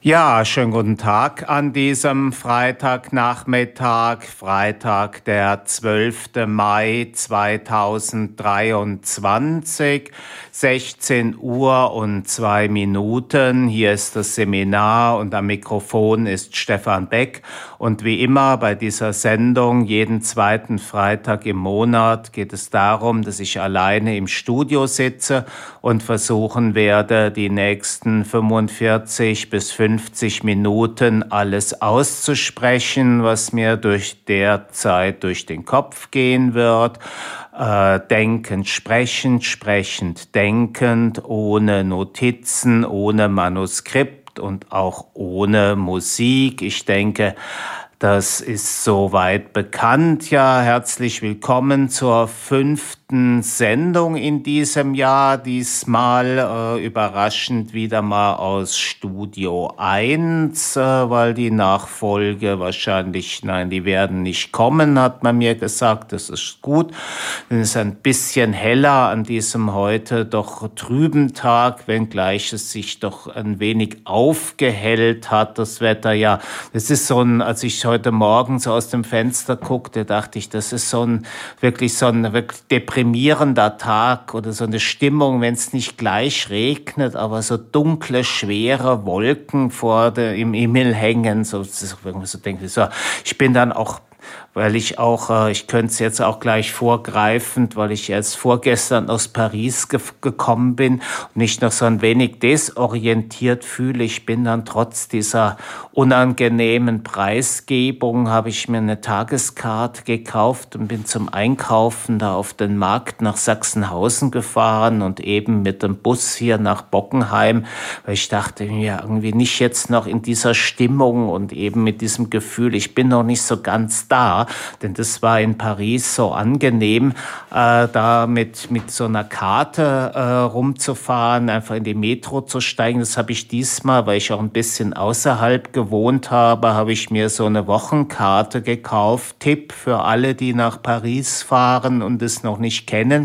Ja, schönen guten Tag an diesem Freitagnachmittag, Freitag, der 12. Mai 2023, 16 Uhr und 2 Minuten. Hier ist das Seminar und am Mikrofon ist Stefan Beck. Und wie immer bei dieser Sendung, jeden zweiten Freitag im Monat, geht es darum, dass ich alleine im Studio sitze und versuchen werde, die nächsten 45 bis 50 Minuten alles auszusprechen, was mir durch der Zeit durch den Kopf gehen wird. Denkend, sprechend, sprechend, denkend, ohne Notizen, ohne Manuskript und auch ohne Musik. Ich denke, das ist soweit bekannt. Ja, herzlich willkommen zur 5. Sendung in diesem Jahr. Diesmal überraschend wieder mal aus Studio 1, weil die Nachfolge wahrscheinlich, nein, die werden nicht kommen, hat man mir gesagt. Das ist gut. Es ist ein bisschen heller an diesem heute doch trüben Tag, wenngleich es sich doch ein wenig aufgehellt hat, das Wetter. Ja, es ist so ein, als ich heute Morgen so aus dem Fenster guckte, dachte ich, das ist so ein wirklich deprimierender Tag oder so eine Stimmung, wenn es nicht gleich regnet, aber so dunkle, schwere Wolken im Himmel hängen. So denke ich, so, ich bin dann auch, weil ich könnte es jetzt auch gleich vorgreifend, weil ich jetzt vorgestern aus Paris gekommen bin und mich noch so ein wenig desorientiert fühle. Ich bin dann trotz dieser unangenehmen Preisgebung, habe ich mir eine Tageskarte gekauft und bin zum Einkaufen da auf den Markt nach Sachsenhausen gefahren und eben mit dem Bus hier nach Bockenheim, weil ich dachte mir irgendwie nicht jetzt noch in dieser Stimmung und eben mit diesem Gefühl, ich bin noch nicht so ganz da, denn das war in Paris so angenehm, da mit so einer Karte rumzufahren, einfach in die Metro zu steigen. Das habe ich diesmal, weil ich auch ein bisschen außerhalb gewohnt habe, habe ich mir so eine Wochenkarte gekauft. Tipp für alle, die nach Paris fahren und es noch nicht kennen.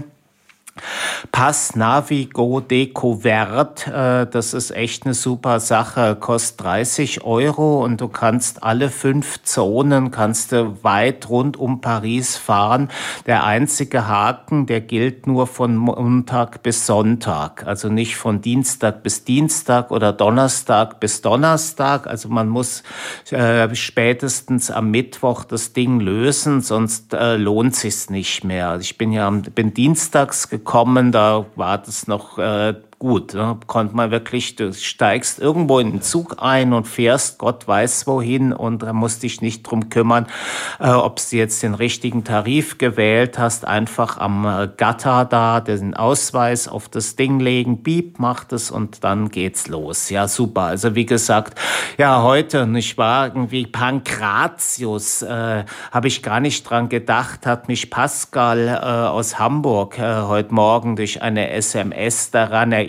Pass Navigo Découverte, das ist echt eine super Sache, kostet 30 € und du kannst alle 5 Zonen, kannst du weit rund um Paris fahren. Der einzige Haken, der gilt nur von Montag bis Sonntag, also nicht von Dienstag bis Dienstag oder Donnerstag bis Donnerstag. Also man muss spätestens am Mittwoch das Ding lösen, sonst lohnt sich's nicht mehr. Also ich bin dienstags gekommen, da war das noch gut, ne? Konnte man wirklich, du steigst irgendwo in den Zug ein und fährst Gott weiß wohin und da musst dich nicht drum kümmern, ob du jetzt den richtigen Tarif gewählt hast. Einfach am Gatter da den Ausweis auf das Ding legen, Piep, macht es und dann geht's los. Ja, super. Also wie gesagt, ja, heute, ich war irgendwie Pankratius, habe ich gar nicht dran gedacht, hat mich Pascal aus Hamburg heute Morgen durch eine SMS daran erinnert,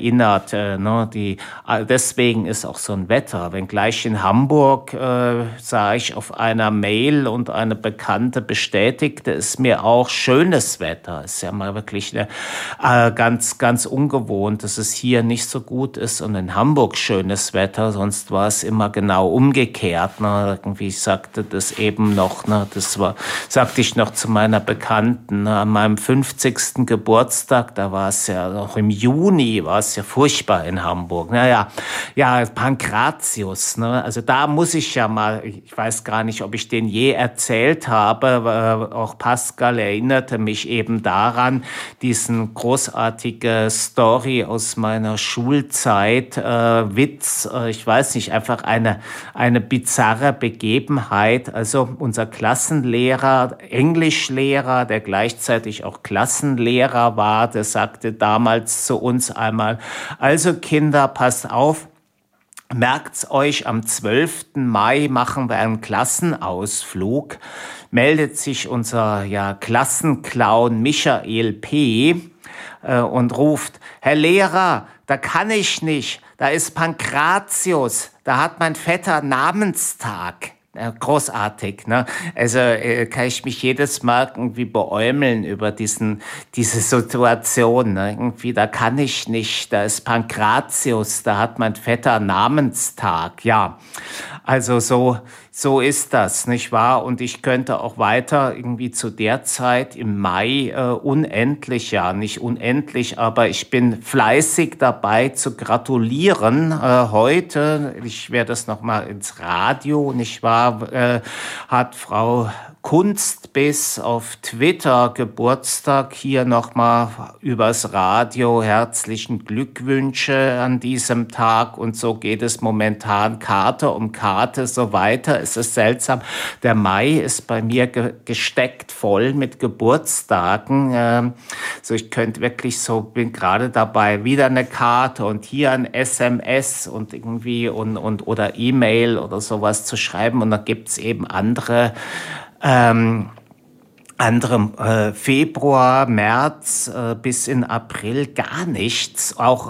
deswegen ist auch so ein Wetter. Wenngleich in Hamburg sah ich auf einer Mail und eine Bekannte bestätigte es mir auch, schönes Wetter. Ist ja mal wirklich ganz, ganz ungewohnt, dass es hier nicht so gut ist und in Hamburg schönes Wetter, sonst war es immer genau umgekehrt. Ne? Irgendwie sagte das eben noch, sagte ich noch zu meiner Bekannten, an meinem 50. Geburtstag, da war es ja noch im Juni, war es ja furchtbar in Hamburg. Naja, ja, Pankratius, ne? Also da muss ich ja mal, ich weiß gar nicht, ob ich den je erzählt habe, auch Pascal erinnerte mich eben daran, diesen großartige Story aus meiner Schulzeit, Witz, ich weiß nicht, einfach eine bizarre Begebenheit. Also unser Klassenlehrer, Englischlehrer, der gleichzeitig auch Klassenlehrer war, der sagte damals zu uns einmal, also Kinder, passt auf, merkt's euch, am 12. Mai machen wir einen Klassenausflug, meldet sich unser Klassenclown Michael P. Und ruft, Herr Lehrer, da kann ich nicht, da ist Pankratius, da hat mein Vetter Namenstag. großartig, ne? Also kann ich mich jedes Mal irgendwie beäumeln über diese Situation, ne? Irgendwie, da kann ich nicht, da ist Pankratius, da hat mein Vetter Namenstag, ja. Also so ist das, nicht wahr? Und ich könnte auch weiter irgendwie zu der Zeit im Mai unendlich, ja, nicht unendlich, aber ich bin fleißig dabei zu gratulieren. Heute, ich werde das nochmal ins Radio, nicht wahr, hat Frau Kunstbiss auf Twitter Geburtstag. Hier nochmal übers Radio herzlichen Glückwünsche an diesem Tag. Und so geht es momentan Karte um Karte so weiter. Es ist seltsam. Der Mai ist bei mir gesteckt voll mit Geburtstagen. So, ich könnte wirklich so, bin gerade dabei, wieder eine Karte und hier ein SMS und irgendwie oder E-Mail oder sowas zu schreiben. Und dann gibt's eben andere Februar, März bis in April gar nichts. Auch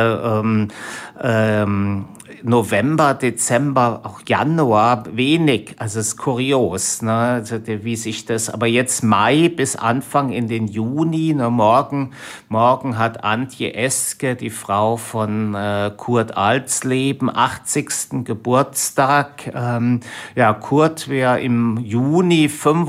November, Dezember, auch Januar wenig. Also es ist kurios, ne? Also wie sich das. Aber jetzt Mai bis Anfang in den Juni. Ne? Morgen hat Antje Eske, die Frau von Kurt Alsleben, 80. Geburtstag. Ja, Kurt wäre im Juni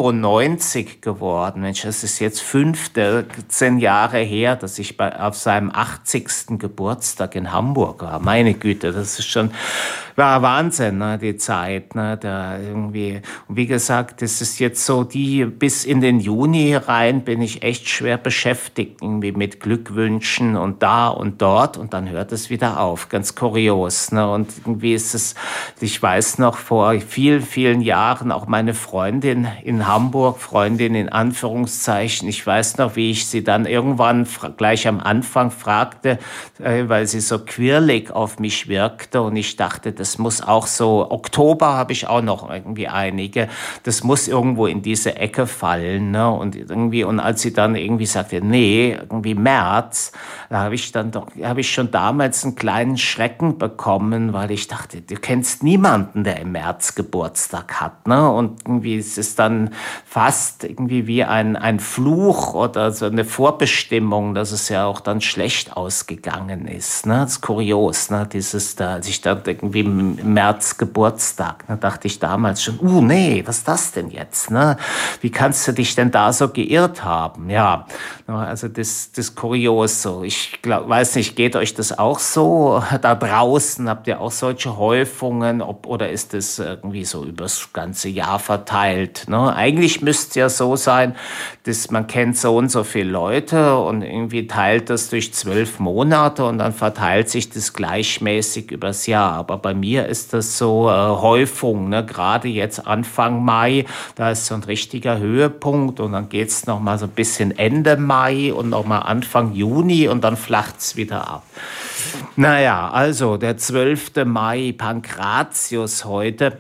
95 geworden. Mensch, das ist jetzt 15 Jahre her, dass ich auf seinem 80. Geburtstag in Hamburg war. Meine Güte, das ist schon war Wahnsinn, ne, die Zeit, ne, da irgendwie. Und wie gesagt, das ist jetzt so bis in den Juni rein bin ich echt schwer beschäftigt, irgendwie mit Glückwünschen und da und dort und dann hört es wieder auf. Ganz kurios, ne, und irgendwie ist es, ich weiß noch vor vielen, vielen Jahren auch meine Freundin in Hamburg, Freundin in Anführungszeichen, ich weiß noch, wie ich sie dann irgendwann gleich am Anfang fragte, weil sie so quirlig auf mich wirkte und ich dachte, das muss auch so, Oktober habe ich auch noch irgendwie einige, das muss irgendwo in diese Ecke fallen, ne? Und irgendwie, und als sie dann irgendwie sagte, nee, irgendwie März, da habe ich schon damals einen kleinen Schrecken bekommen, weil ich dachte, du kennst niemanden, der im März Geburtstag hat, ne? Und irgendwie ist es dann fast irgendwie wie ein Fluch oder so eine Vorbestimmung, dass es ja auch dann schlecht ausgegangen ist, ne? Das ist kurios, ne? Als ich da irgendwie im März Geburtstag, da dachte ich damals schon, nee, was ist das denn jetzt, ne? Wie kannst du dich denn da so geirrt haben? Ja, also das ist kurios so. Ich weiß nicht, geht euch das auch so? Da draußen habt ihr auch solche Häufungen, oder ist das irgendwie so übers ganze Jahr verteilt, ne? Eigentlich müsste es ja so sein, dass man kennt so und so viele Leute und irgendwie teilt das durch 12 Monate und dann verteilt sich das gleichmäßig übers Jahr. Aber bei mir ist das so Häufung, ne? Gerade jetzt Anfang Mai, da ist so ein richtiger Höhepunkt und dann geht's noch mal so ein bisschen Ende Mai und noch mal Anfang Juni und dann flacht's wieder ab. Naja, also der 12. Mai, Pankratius heute.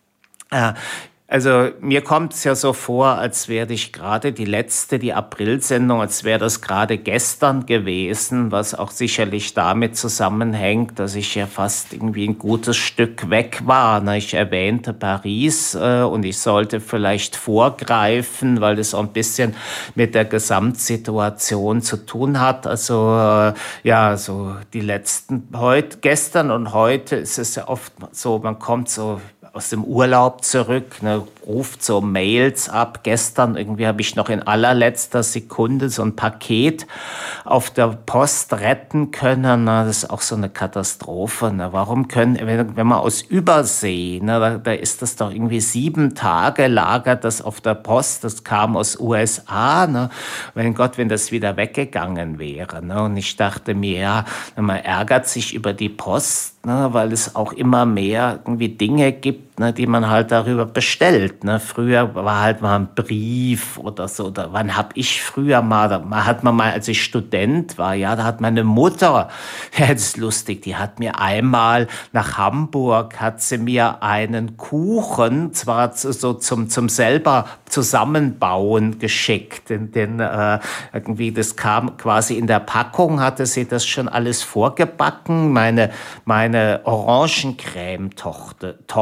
Also mir kommt es ja so vor, als wäre ich gerade die Aprilsendung, als wäre das gerade gestern gewesen, was auch sicherlich damit zusammenhängt, dass ich ja fast irgendwie ein gutes Stück weg war. Ich erwähnte Paris und ich sollte vielleicht vorgreifen, weil das auch ein bisschen mit der Gesamtsituation zu tun hat. Also ja, so gestern und heute ist es ja oft so, man kommt so aus dem Urlaub zurück, ne, ruft so Mails ab. Gestern irgendwie habe ich noch in allerletzter Sekunde so ein Paket auf der Post retten können. Na, das ist auch so eine Katastrophe. Ne. Warum wenn man aus Übersee, ne, da ist das doch irgendwie 7 Tage lagert das auf der Post. Das kam aus USA. Ne. Wenn das wieder weggegangen wäre. Ne. Und ich dachte mir, ja, man ärgert sich über die Post, ne, weil es auch immer mehr irgendwie Dinge gibt, ne, die man halt darüber bestellt. Ne. Früher war halt mal ein Brief oder so. Oder wann habe ich früher als ich Student war, ja, da hat meine Mutter, ja, das ist lustig, die hat mir einmal nach Hamburg, hat sie mir einen Kuchen, zwar so zum selber zusammenbauen geschickt. Irgendwie, das kam quasi in der Packung, hatte sie das schon alles vorgebacken. Meine Orangencreme-Torte,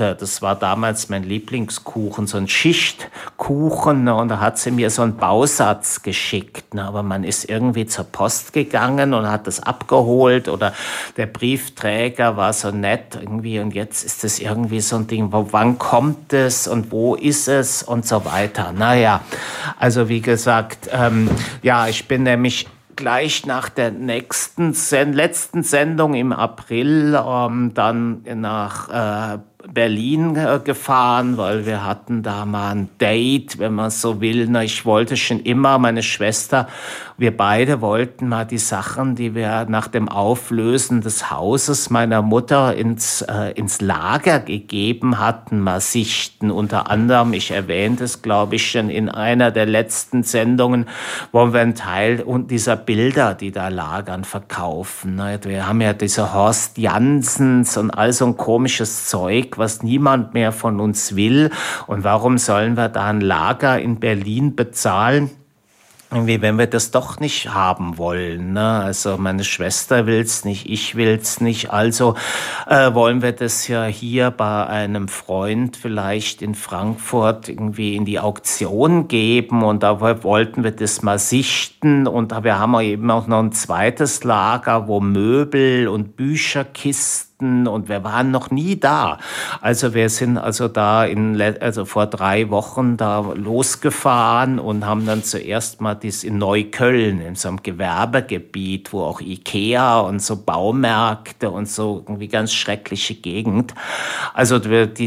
Torte. Das war damals mein Lieblingskuchen, so ein Schichtkuchen. Ne? Und da hat sie mir so einen Bausatz geschickt. Ne? Aber man ist irgendwie zur Post gegangen und hat das abgeholt. Oder der Briefträger war so nett irgendwie. Und jetzt ist das irgendwie so ein Ding, wann kommt es und wo ist es und so weiter. Naja, also wie gesagt, ja, ich bin nämlich gleich nach der letzten Sendung im April dann nach Berlin gefahren, weil wir hatten da mal ein Date, wenn man so will. Na, ich wollte schon immer, meine Schwester, wir beide wollten mal die Sachen, die wir nach dem Auflösen des Hauses meiner Mutter ins Lager gegeben hatten, mal sichten. Unter anderem, ich erwähnte es, glaube ich, schon in einer der letzten Sendungen, wollen wir einen Teil dieser Bilder, die da lagern, verkaufen. Wir haben ja diese Horst Janssens und all so ein komisches Zeug, was niemand mehr von uns will. Und warum sollen wir da ein Lager in Berlin bezahlen? Irgendwie, wenn wir das doch nicht haben wollen, ne? Also meine Schwester will's nicht, ich will's nicht, also wollen wir das ja hier bei einem Freund vielleicht in Frankfurt irgendwie in die Auktion geben und da wollten wir das mal sichten und wir haben eben auch noch ein zweites Lager, wo Möbel und Bücherkisten und wir waren noch nie da. Also wir sind also da vor 3 Wochen da losgefahren und haben dann zuerst mal in Neukölln, in so einem Gewerbegebiet, wo auch Ikea und so Baumärkte und so irgendwie ganz schreckliche Gegend. Also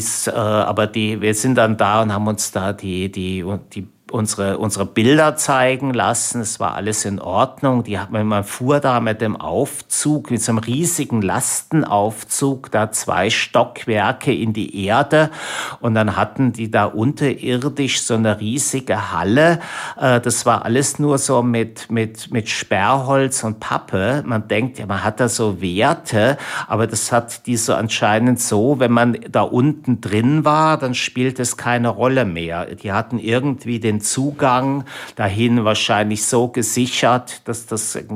wir sind dann da und haben uns da unsere Bilder zeigen lassen. Es war alles in Ordnung. Man fuhr da mit dem Aufzug, mit so einem riesigen Lastenaufzug, da 2 Stockwerke in die Erde. Und dann hatten die da unterirdisch so eine riesige Halle. Das war alles nur so mit Sperrholz und Pappe. Man denkt ja, man hat da so Werte, aber das hat die so anscheinend so, wenn man da unten drin war, dann spielt es keine Rolle mehr. Die hatten irgendwie den Zugang dahin wahrscheinlich so gesichert, dass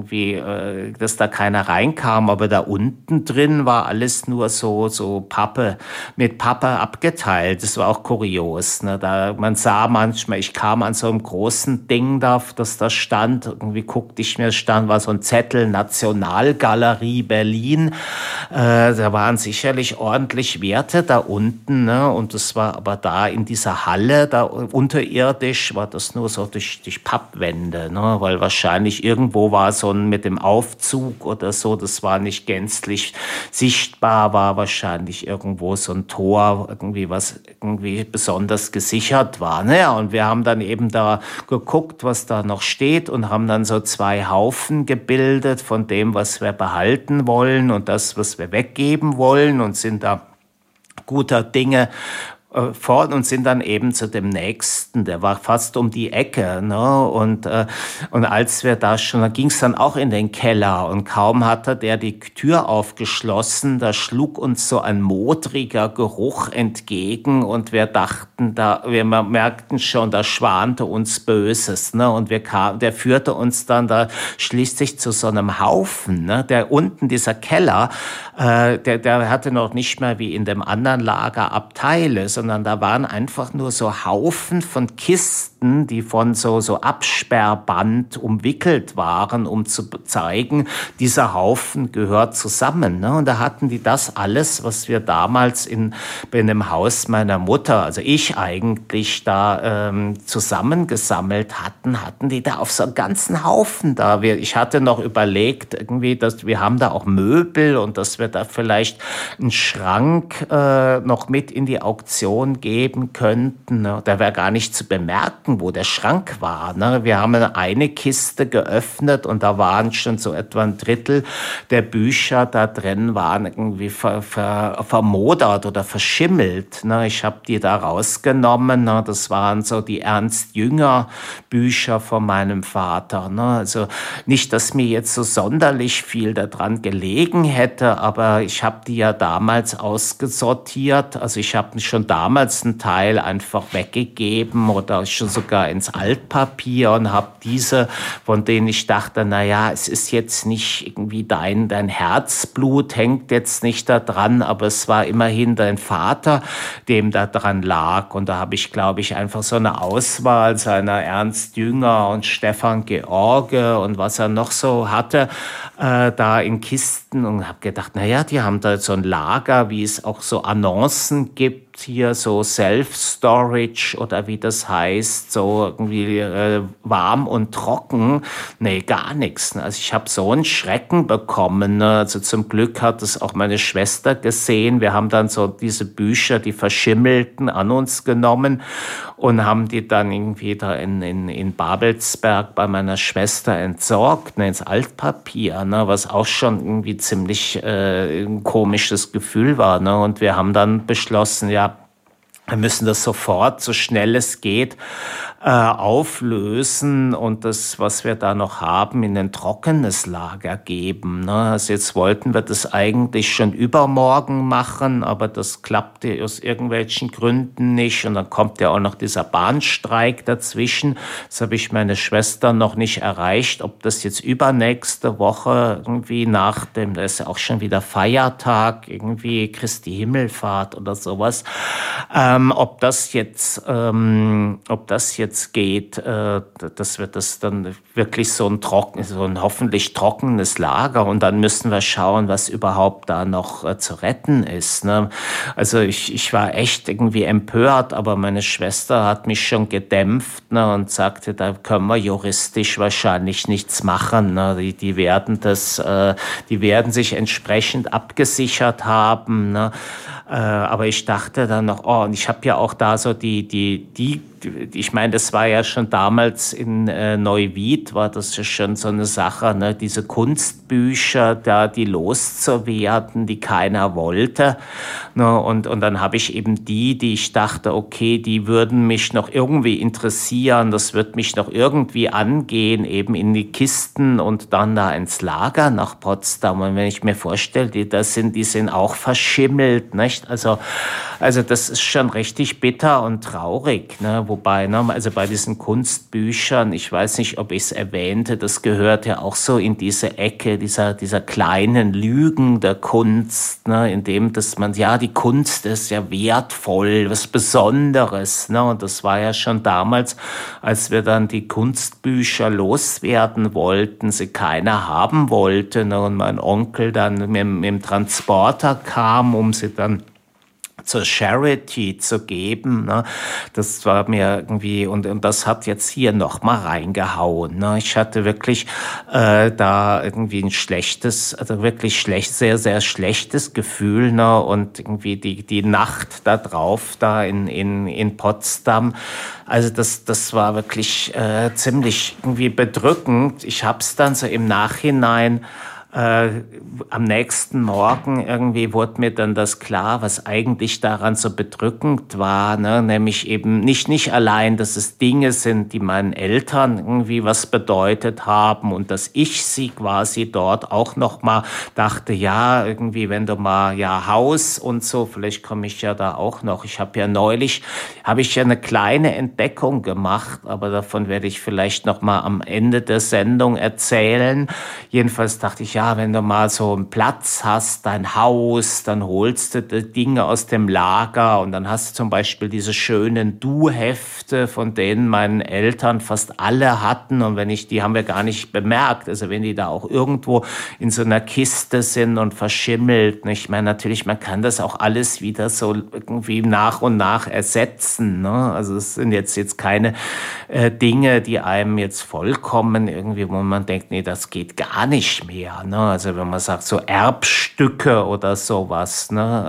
dass da keiner reinkam, aber da unten drin war alles nur so Pappe, mit Pappe abgeteilt. Das war auch kurios, ne? Man sah manchmal, ich kam an so einem großen Ding da, das da stand, irgendwie guckte ich mir, war so ein Zettel, Nationalgalerie Berlin, da waren sicherlich ordentlich Werte da unten, ne? Und das war aber da in dieser Halle, da unterirdisch, war das nur so durch Pappwände, ne? Weil wahrscheinlich irgendwo war so mit dem Aufzug oder so, das war nicht gänzlich sichtbar, war wahrscheinlich irgendwo so ein Tor, was irgendwie besonders gesichert war. Naja, und wir haben dann eben da geguckt, was da noch steht und haben dann so 2 Haufen gebildet von dem, was wir behalten wollen und das, was wir weggeben wollen und sind da guter Dinge fort und sind dann eben zu dem nächsten, der war fast um die Ecke, ne? Und als wir da ging es dann auch in den Keller und kaum hatte der die Tür aufgeschlossen, da schlug uns so ein modriger Geruch entgegen und wir merkten schon, da schwante uns Böses, ne? Und der führte uns dann da schließlich zu so einem Haufen, ne? Der unten, dieser Keller, der hatte noch nicht mehr wie in dem anderen Lager Abteile, sondern da waren einfach nur so Haufen von Kisten, die von so Absperrband umwickelt waren, um zu zeigen, dieser Haufen gehört zusammen, ne? Und da hatten die das alles, was wir damals in dem Haus meiner Mutter, also ich eigentlich da zusammengesammelt hatten die da auf so einen ganzen Haufen da. Ich hatte noch überlegt, irgendwie, dass wir haben da auch Möbel und dass wir da vielleicht einen Schrank noch mit in die Auktion geben könnten. Ne? Da wäre gar nicht zu bemerken, wo der Schrank war. Ne? Wir haben eine Kiste geöffnet und da waren schon so etwa ein Drittel der Bücher da drin, waren irgendwie vermodert oder verschimmelt. Ne? Ich habe die da rausgenommen. Ne? Das waren so die Ernst-Jünger-Bücher von meinem Vater. Ne? Also nicht, dass mir jetzt so sonderlich viel daran gelegen hätte, aber ich habe die ja damals ausgesortiert. Also ich habe schon damals einen Teil einfach weggegeben oder schon sogar ins Altpapier und habe diese, von denen ich dachte, na ja, es ist jetzt nicht irgendwie dein Herzblut hängt jetzt nicht da dran, aber es war immerhin dein Vater, dem da dran lag. Und da habe ich, glaube ich, einfach so eine Auswahl seiner Ernst Jünger und Stefan George und was er noch so hatte, da in Kisten und habe gedacht, na ja, die haben da so ein Lager, wie es auch so Annoncen gibt, hier so Self-Storage oder wie das heißt, so irgendwie warm und trocken. Nee, gar nichts. Also ich habe so einen Schrecken bekommen. Ne? Also zum Glück hat es auch meine Schwester gesehen. Wir haben dann so diese Bücher, die verschimmelten, an uns genommen und haben die dann irgendwie da in Babelsberg bei meiner Schwester entsorgt, ne, ins Altpapier, ne, was auch schon irgendwie ziemlich ein komisches Gefühl war. Ne? Und wir haben dann beschlossen, ja, wir müssen das sofort, so schnell es geht, auflösen und das, was wir da noch haben, in ein trockenes Lager geben. Ne? Also jetzt wollten wir das eigentlich schon übermorgen machen, aber das klappte aus irgendwelchen Gründen nicht. Und dann kommt ja auch noch dieser Bahnstreik dazwischen. Das habe ich meine Schwester noch nicht erreicht, ob das jetzt übernächste Woche irgendwie nach dem, da ist ja auch schon wieder Feiertag, irgendwie Christi Himmelfahrt oder sowas, ob das jetzt geht, dass wir das dann wirklich so ein hoffentlich trockenes Lager und dann müssen wir schauen, was überhaupt da noch zu retten ist. Ne? Also ich war echt irgendwie empört, aber meine Schwester hat mich schon gedämpft, ne, und sagte, da können wir juristisch wahrscheinlich nichts machen. Ne? Die werden sich entsprechend abgesichert haben. Ne? Aber ich dachte dann noch, oh, und ich habe ja auch da so ich meine, das war ja schon damals in Neuwied, war das ja schon so eine Sache, ne? Diese Kunstbücher, da die loszuwerden, die keiner wollte. Ne? Und dann habe ich eben die ich dachte, okay, die würden mich noch irgendwie interessieren, das wird mich noch irgendwie angehen, eben in die Kisten und dann da ins Lager nach Potsdam. Und wenn ich mir vorstelle, die sind auch verschimmelt, nicht? Also das ist schon richtig bitter und traurig, ne? Wobei, ne, also bei diesen Kunstbüchern, ich weiß nicht, ob ich es erwähnte, das gehört ja auch so in diese Ecke dieser kleinen Lügen der Kunst, ne? In dem, dass man, ja, die Kunst ist ja wertvoll, was Besonderes, ne? Und das war ja schon damals, als wir dann die Kunstbücher loswerden wollten, sie keiner haben wollte, ne? Und mein Onkel dann mit dem Transporter kam, um sie dann zur Charity zu geben, ne? Das war mir irgendwie, und das hat jetzt hier noch mal reingehauen, ne? Ich hatte wirklich da irgendwie ein schlechtes, also wirklich sehr, sehr schlechtes Gefühl, ne? Und irgendwie die Nacht da drauf, da in Potsdam, also das war wirklich ziemlich irgendwie bedrückend. Ich hab's dann so im Nachhinein am nächsten Morgen irgendwie wurde mir dann das klar, was eigentlich daran so bedrückend war, ne? Nämlich eben nicht allein, dass es Dinge sind, die meinen Eltern irgendwie was bedeutet haben und dass ich sie quasi dort auch noch mal dachte, ja, irgendwie, wenn du mal, ja, Haus und so, vielleicht komme ich ja da auch noch. Ich habe ja neulich, eine kleine Entdeckung gemacht, aber davon werde ich vielleicht noch mal am Ende der Sendung erzählen. Jedenfalls dachte ich, ja, wenn du mal so einen Platz hast, dein Haus, dann holst du die Dinge aus dem Lager und dann hast du zum Beispiel diese schönen Du-Hefte, von denen meine Eltern fast alle hatten und die haben wir gar nicht bemerkt, also wenn die da auch irgendwo in so einer Kiste sind und verschimmelt. Ich meine, natürlich, man kann das auch alles wieder so irgendwie nach und nach ersetzen, ne? Also es sind jetzt keine Dinge, die einem jetzt vollkommen irgendwie, wo man denkt, nee, das geht gar nicht mehr, ne? Also wenn man sagt, so Erbstücke oder sowas, ne?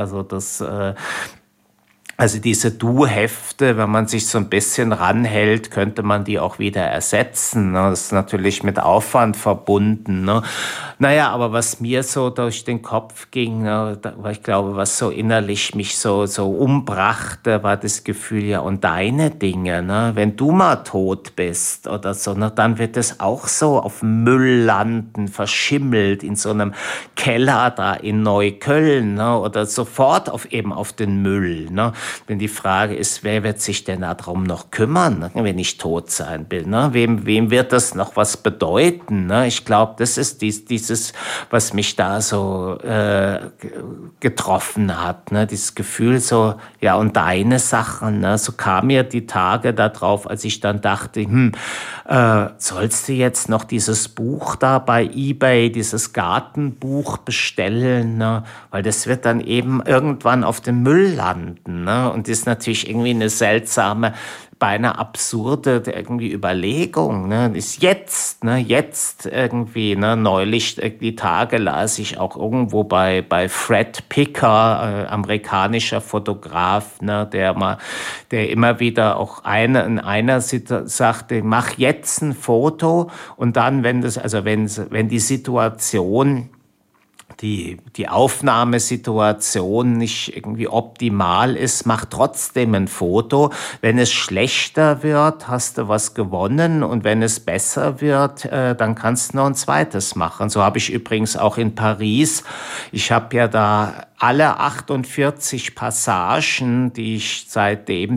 Also diese Du-Hefte, wenn man sich so ein bisschen ranhält, könnte man die auch wieder ersetzen, ne? Das ist natürlich mit Aufwand verbunden, ne? Naja, aber was mir so durch den Kopf ging, ne, weil ich glaube, was so innerlich mich so umbrachte, war das Gefühl, ja, und deine Dinge, ne? Wenn du mal tot bist oder so, ne, dann wird es auch so auf Müll landen, verschimmelt in so einem Keller da in Neukölln, ne? Oder sofort auf den Müll, ne? wenn die Frage ist, wer wird sich denn darum noch kümmern, ne, wenn ich tot sein will? Ne? Wem wird das noch was bedeuten? Ne? Ich glaube, das ist dieses, was mich da so getroffen hat. Ne? Dieses Gefühl so, ja, und deine Sachen. Ne? So kam mir die Tage darauf, als ich dann dachte, sollst du jetzt noch dieses Buch da bei eBay, dieses Gartenbuch bestellen? Ne? Weil das wird dann eben irgendwann auf dem Müll landen. Ne? Und das ist natürlich irgendwie eine seltsame, beinahe absurde irgendwie Überlegung, ne? Ist jetzt, ne? Jetzt irgendwie, ne? Neulich, die Tage las ich auch irgendwo bei Fred Picker, amerikanischer Fotograf, ne? Der immer wieder auch in einer sagte, mach jetzt ein Foto und dann, wenn die Situation, die Aufnahmesituation nicht irgendwie optimal ist, mach trotzdem ein Foto. Wenn es schlechter wird, hast du was gewonnen und wenn es besser wird, dann kannst du noch ein zweites machen. So habe ich übrigens auch in Paris, ich habe ja da alle 48 Passagen, die ich seitdem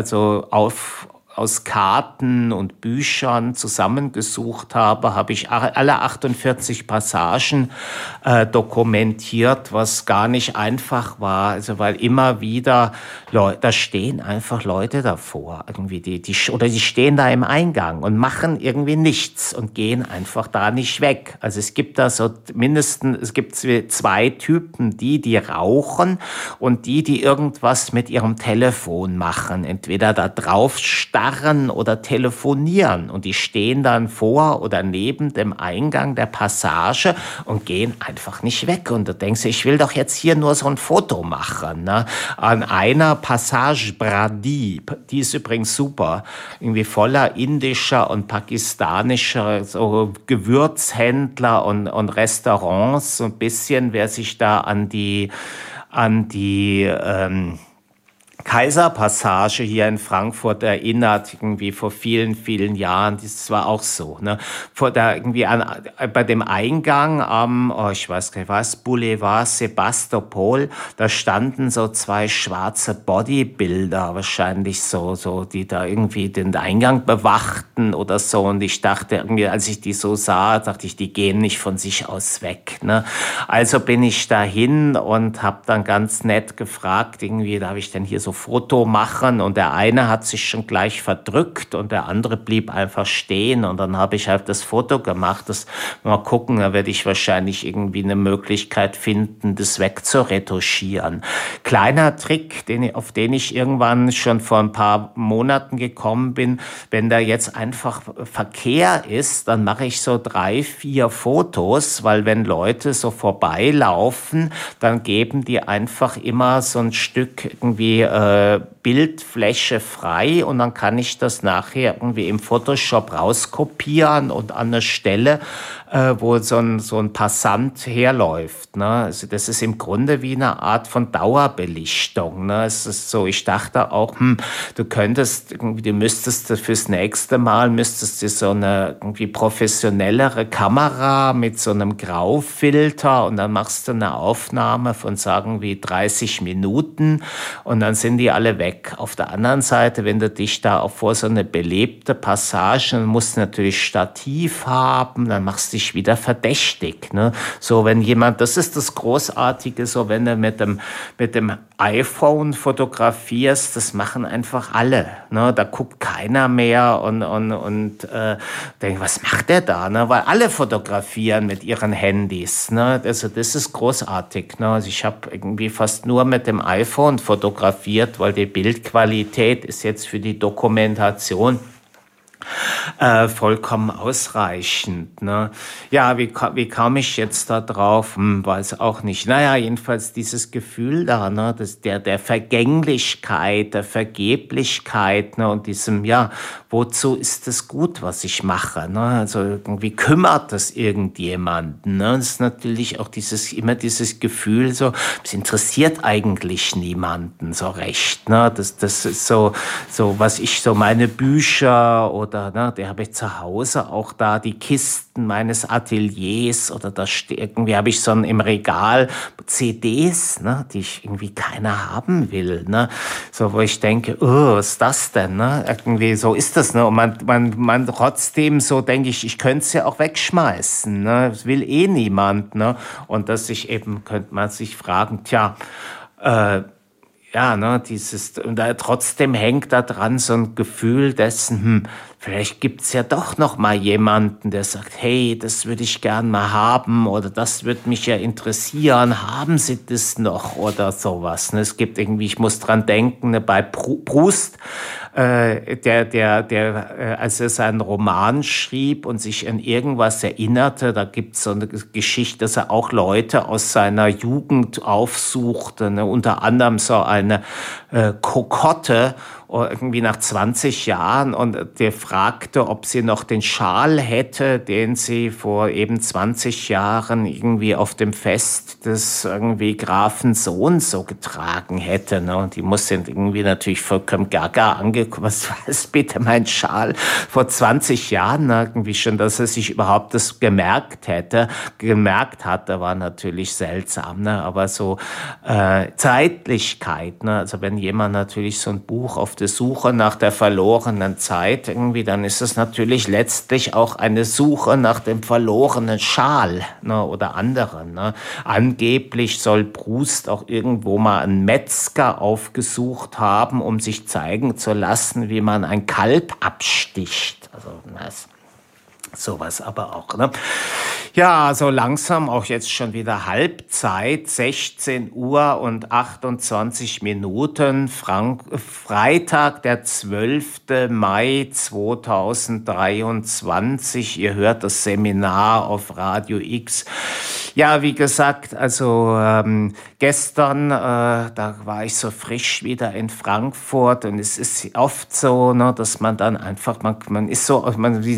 aus Karten und Büchern zusammengesucht habe ich alle 48 Passagen dokumentiert, was gar nicht einfach war. Also weil immer wieder da stehen einfach Leute davor, irgendwie die stehen da im Eingang und machen irgendwie nichts und gehen einfach da nicht weg. Also es gibt da so es gibt zwei Typen, die rauchen und die irgendwas mit ihrem Telefon machen, entweder da drauf starren oder telefonieren und die stehen dann vor oder neben dem Eingang der Passage und gehen einfach nicht weg und du denkst, ich will doch jetzt hier nur so ein Foto machen, ne? An einer Passage Bradi, die ist übrigens super, irgendwie voller indischer und pakistanischer so Gewürzhändler und Restaurants, so ein bisschen, wer sich da an die Kaiserpassage hier in Frankfurt erinnert, irgendwie vor vielen, vielen Jahren, das war auch so, ne? Bei dem Eingang ich weiß gar nicht was, Boulevard Sebastopol, da standen so zwei schwarze Bodybuilder, wahrscheinlich so, die da irgendwie den Eingang bewachten oder so, und ich dachte irgendwie, als ich die so sah, dachte ich, die gehen nicht von sich aus weg, ne? Also bin ich dahin und habe dann ganz nett gefragt, irgendwie, darf ich denn hier so Foto machen, und der eine hat sich schon gleich verdrückt und der andere blieb einfach stehen, und dann habe ich halt das Foto gemacht. Mal gucken, da werde ich wahrscheinlich irgendwie eine Möglichkeit finden, das wegzuretuschieren. Kleiner Trick, auf den ich irgendwann schon vor ein paar Monaten gekommen bin: wenn da jetzt einfach Verkehr ist, dann mache ich so 3, 4 Fotos, weil wenn Leute so vorbeilaufen, dann geben die einfach immer so ein Stück irgendwie Bildfläche frei, und dann kann ich das nachher irgendwie im Photoshop rauskopieren und an der Stelle, wo so ein Passant herläuft, ne? Also das ist im Grunde wie eine Art von Dauerbelichtung, ne? Es ist so, ich dachte auch, du müsstest fürs nächste Mal dir so eine irgendwie professionellere Kamera mit so einem Graufilter, und dann machst du eine Aufnahme von, sagen wir, 30 Minuten, und dann sind die alle weg. Auf der anderen Seite, wenn du dich da auch vor so eine belebte Passage, dann musst du natürlich Stativ haben, dann machst du dich wieder verdächtig, ne? So, wenn jemand, das ist das Großartige, so wenn du mit dem iPhone fotografierst, das machen einfach alle, ne? Da guckt keiner mehr und denkt, was macht der da, ne? Weil alle fotografieren mit ihren Handys, ne? Also das ist großartig, ne? Also ich habe irgendwie fast nur mit dem iPhone fotografiert, weil die Bildqualität ist jetzt für die Dokumentation vollkommen ausreichend, ne? Ja, wie kam ich jetzt da drauf? Weiß auch nicht. Naja, jedenfalls dieses Gefühl da, ne, der Vergänglichkeit, der Vergeblichkeit, ne, und diesem, ja, wozu ist es gut, was ich mache, ne? Also irgendwie kümmert das irgendjemanden, ne? Es ist natürlich auch immer dieses Gefühl so, es interessiert eigentlich niemanden so recht, ne? Das ist so, was ich so meine Bücher oder ne, die habe ich zu Hause auch da, die Kisten meines Ateliers oder irgendwie habe ich so im Regal CDs, ne, die ich irgendwie keiner haben will, ne, so wo ich denke, oh, was ist das denn, ne, irgendwie so ist das, ne, und man trotzdem so denke ich könnte es ja auch wegschmeißen, ne, das will eh niemand, ne, und dass ich eben, könnte man sich fragen, tja, ja, ne, und da trotzdem hängt da dran so ein Gefühl dessen, vielleicht gibt's ja doch noch mal jemanden, der sagt, hey, das würde ich gern mal haben oder das würde mich ja interessieren, haben Sie das noch oder sowas. Ne? Es gibt irgendwie, ich muss dran denken, ne, bei Proust, als er seinen Roman schrieb und sich an irgendwas erinnerte, da gibt's so eine Geschichte, dass er auch Leute aus seiner Jugend aufsuchte, ne? Unter anderem so eine Kokotte, irgendwie nach 20 Jahren, und der fragte, ob sie noch den Schal hätte, den sie vor eben 20 Jahren irgendwie auf dem Fest des irgendwie Grafen so und so getragen hätte. Ne? Und die musste irgendwie natürlich vollkommen gaga angeguckt, was ist bitte mein Schal vor 20 Jahren, ne? Irgendwie schon, dass er sich überhaupt das gemerkt hatte, war natürlich seltsam, ne? Aber so Zeitlichkeit, ne? Also wenn jemand natürlich so ein Buch auf der Suche nach der verlorenen Zeit irgendwie, dann ist es natürlich letztlich auch eine Suche nach dem verlorenen Schal, ne, oder anderen. Ne. Angeblich soll Proust auch irgendwo mal einen Metzger aufgesucht haben, um sich zeigen zu lassen, wie man ein Kalb absticht. Also sowas aber auch, ne? Ja, so langsam auch jetzt schon wieder Halbzeit, 16 Uhr und 28 Minuten, Freitag, der 12. Mai 2023. Ihr hört das Seminar auf Radio X. Ja, wie gesagt, also gestern, da war ich so frisch wieder in Frankfurt, und es ist oft so, ne, dass man dann einfach, man ist so,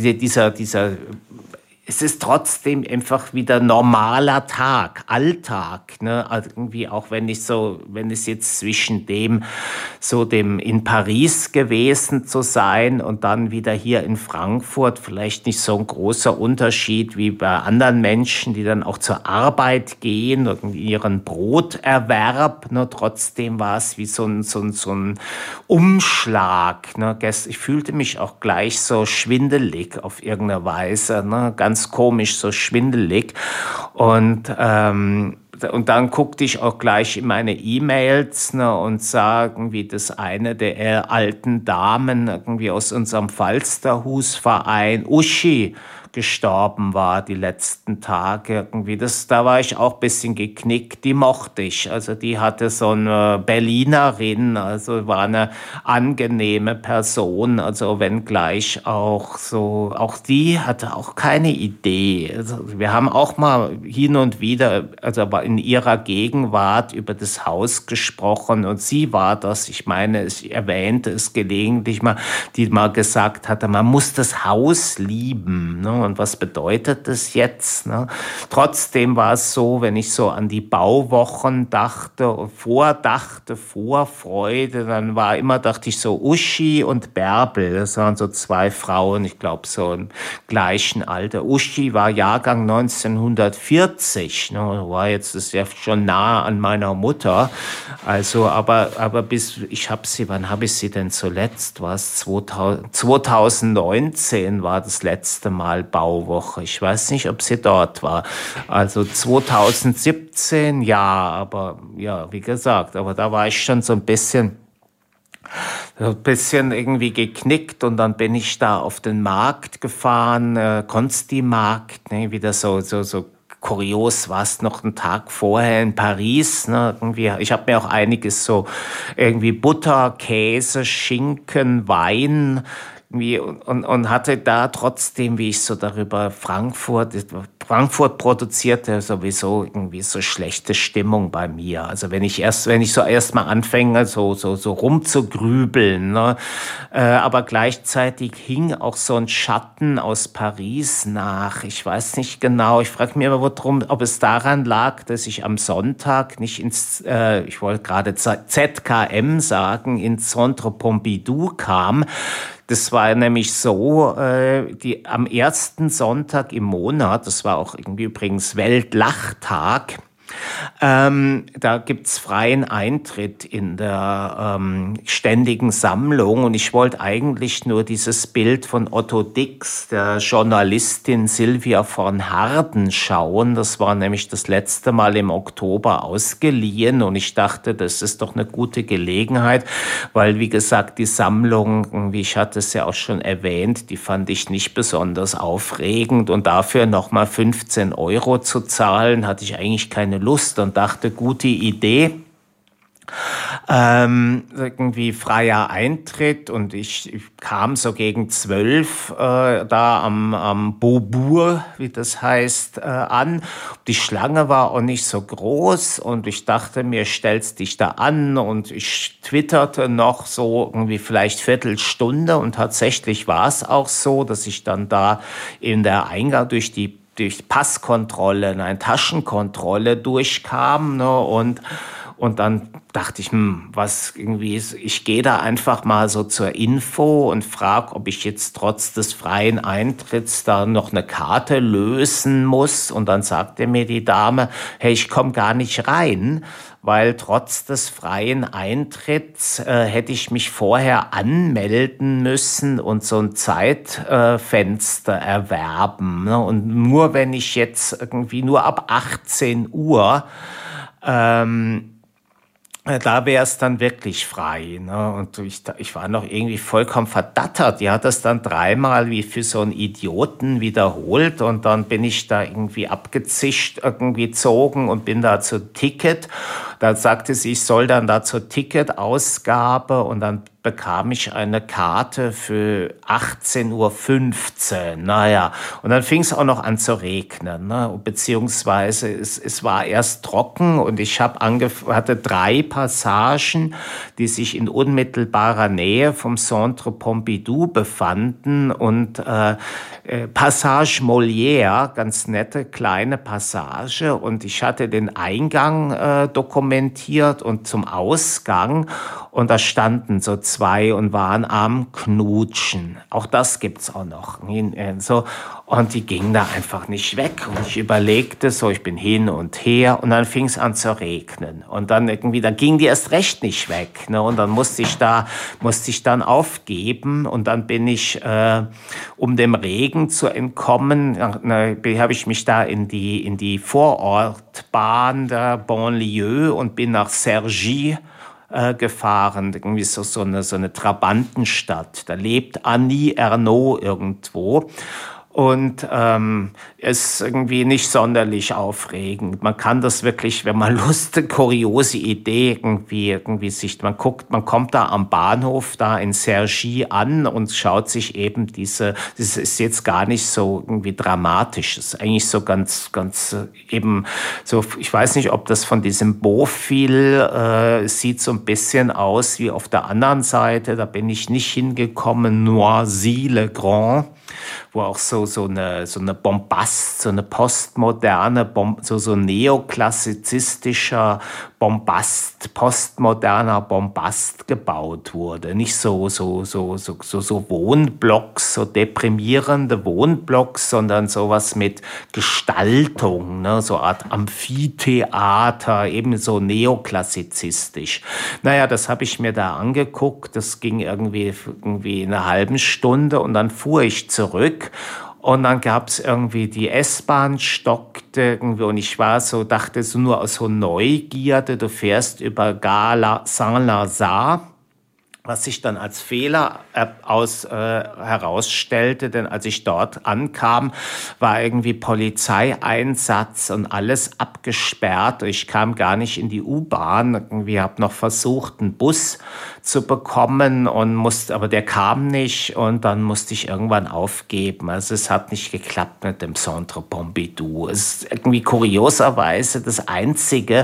es ist trotzdem einfach wieder normaler Tag, Alltag, ne? Also irgendwie auch wenn es jetzt zwischen dem in Paris gewesen zu sein und dann wieder hier in Frankfurt, vielleicht nicht so ein großer Unterschied wie bei anderen Menschen, die dann auch zur Arbeit gehen und ihren Broterwerb, ne? Trotzdem war es wie so ein Umschlag, ne? Ich fühlte mich auch gleich so schwindelig auf irgendeine Weise, ne? Ganz komisch, so schwindelig. Und dann guckte ich auch gleich in meine E-Mails, ne, und sah irgendwie, dass eine der alten Damen irgendwie aus unserem Falsterhusverein, Uschi, gestorben war die letzten Tage. Irgendwie da war ich auch ein bisschen geknickt. Die mochte ich. Also die hatte so eine Berlinerin, also war eine angenehme Person. Also wenngleich auch die hatte auch keine Idee. Also wir haben auch mal hin und wieder, also in ihrer Gegenwart über das Haus gesprochen, und sie war das, ich meine, ich erwähnte es gelegentlich mal, die mal gesagt hatte, man muss das Haus lieben, ne? Und was bedeutet das jetzt? Ne? Trotzdem war es so, wenn ich so an die Bauwochen Vorfreude, dann dachte ich so Uschi und Bärbel, das waren so zwei Frauen, ich glaube so im gleichen Alter. Uschi war Jahrgang 1940, ne? Das ist ja schon nah an meiner Mutter. Also, aber wann habe ich sie denn zuletzt? War es 2019 war das letzte Mal Bauwoche. Ich weiß nicht, ob sie dort war. Also 2017, ja, aber ja, wie gesagt, aber da war ich schon so ein bisschen irgendwie geknickt, und dann bin ich da auf den Markt gefahren, Consti-Markt, ne, wieder so kurios war es noch einen Tag vorher in Paris, ne, irgendwie, ich habe mir auch einiges so irgendwie Butter, Käse, Schinken, Wein und hatte da trotzdem, wie ich so darüber Frankfurt produzierte sowieso irgendwie so schlechte Stimmung bei mir. Also wenn ich so erstmal anfange, so rumzugrübeln, ne? Aber gleichzeitig hing auch so ein Schatten aus Paris nach. Ich weiß nicht genau. Ich frage mich aber, ob es daran lag, dass ich am Sonntag nicht ich wollte gerade ZKM sagen, ins Centre Pompidou kam. Das war nämlich so, am ersten Sonntag im Monat, das war auch irgendwie übrigens Weltlachtag, da gibt's freien Eintritt in der ständigen Sammlung und ich wollte eigentlich nur dieses Bild von Otto Dix, der Journalistin Sylvia von Harden, schauen. Das war nämlich das letzte Mal im Oktober ausgeliehen und ich dachte, das ist doch eine gute Gelegenheit, weil wie gesagt, die Sammlung, wie ich hatte es ja auch schon erwähnt, die fand ich nicht besonders aufregend und dafür nochmal 15 Euro zu zahlen, hatte ich eigentlich keine Lust und dachte, gute Idee. Irgendwie freier Eintritt und ich kam so gegen 12 da am Beaubourg, wie das heißt, an. Die Schlange war auch nicht so groß und ich dachte mir, stellst dich da an und ich twitterte noch so irgendwie vielleicht Viertelstunde und tatsächlich war es auch so, dass ich dann da in der Eingang durch die Passkontrolle, eine Taschenkontrolle durchkam, ne, und dann dachte ich, ich gehe da einfach mal so zur Info und frage, ob ich jetzt trotz des freien Eintritts da noch eine Karte lösen muss. Und dann sagte mir die Dame, hey, ich komme gar nicht rein, weil trotz des freien Eintritts hätte ich mich vorher anmelden müssen und so ein Zeitfenster erwerben. Ne? Und nur wenn ich jetzt irgendwie nur ab 18 Uhr da wäre es dann wirklich frei. Ne? Und ich war noch irgendwie vollkommen verdattert. Die hat das dann dreimal wie für so einen Idioten wiederholt. Und dann bin ich da irgendwie abgezischt, irgendwie gezogen und bin da zur Ticket. Da sagte sie, ich soll dann da zur Ticketausgabe und dann bekam ich eine Karte für 18:15 Uhr. Naja, und dann fing es auch noch an zu regnen, ne? Beziehungsweise es war erst trocken und ich hatte 3 Passagen, die sich in unmittelbarer Nähe vom Centre Pompidou befanden und Passage Molière, ganz nette kleine Passage und ich hatte den Eingang dokumentiert und zum Ausgang und da standen so 2 und waren am Knutschen. Auch das gibt's auch noch. So. Und die gingen da einfach nicht weg. Und ich überlegte so, ich bin hin und her und dann fing es an zu regnen. Und dann dann gingen die erst recht nicht weg. Ne? Und dann musste ich dann aufgeben und dann bin ich, um dem Regen zu entkommen, habe ich mich da in die Vorortbahn der Banlieue und bin nach Cergy gefahren, irgendwie so eine Trabantenstadt. Da lebt Annie Ernaux irgendwo. Und ist irgendwie nicht sonderlich aufregend. Man kann das wirklich, wenn man Lust hat, kuriose Idee man kommt da am Bahnhof da in Cergy an und schaut sich eben das ist jetzt gar nicht so irgendwie dramatisch. Das ist eigentlich so ganz eben so, ich weiß nicht, ob das von diesem Beaufil sieht so ein bisschen aus wie auf der anderen Seite, da bin ich nicht hingekommen, Noisy-le-Grand, wo auch so eine Bombast, so eine postmoderne, so neoklassizistischer Bombast, postmoderner Bombast gebaut wurde. Nicht so Wohnblocks, so deprimierende Wohnblocks, sondern sowas mit Gestaltung, ne, so eine Art Amphitheater, eben so neoklassizistisch. Naja, das habe ich mir da angeguckt, das ging irgendwie in einer halben Stunde und dann fuhr ich zurück. Und dann gab's irgendwie die S-Bahn stockte irgendwie und ich dachte nur aus so Neugierde, du fährst über Gare Saint-Lazare was sich dann als Fehler herausstellte, denn als ich dort ankam, war irgendwie Polizeieinsatz und alles abgesperrt. Ich kam gar nicht in die U-Bahn. Irgendwie habe noch versucht, einen Bus zu bekommen und aber der kam nicht und dann musste ich irgendwann aufgeben. Also es hat nicht geklappt mit dem Centre Pompidou. Es ist irgendwie kurioserweise das Einzige,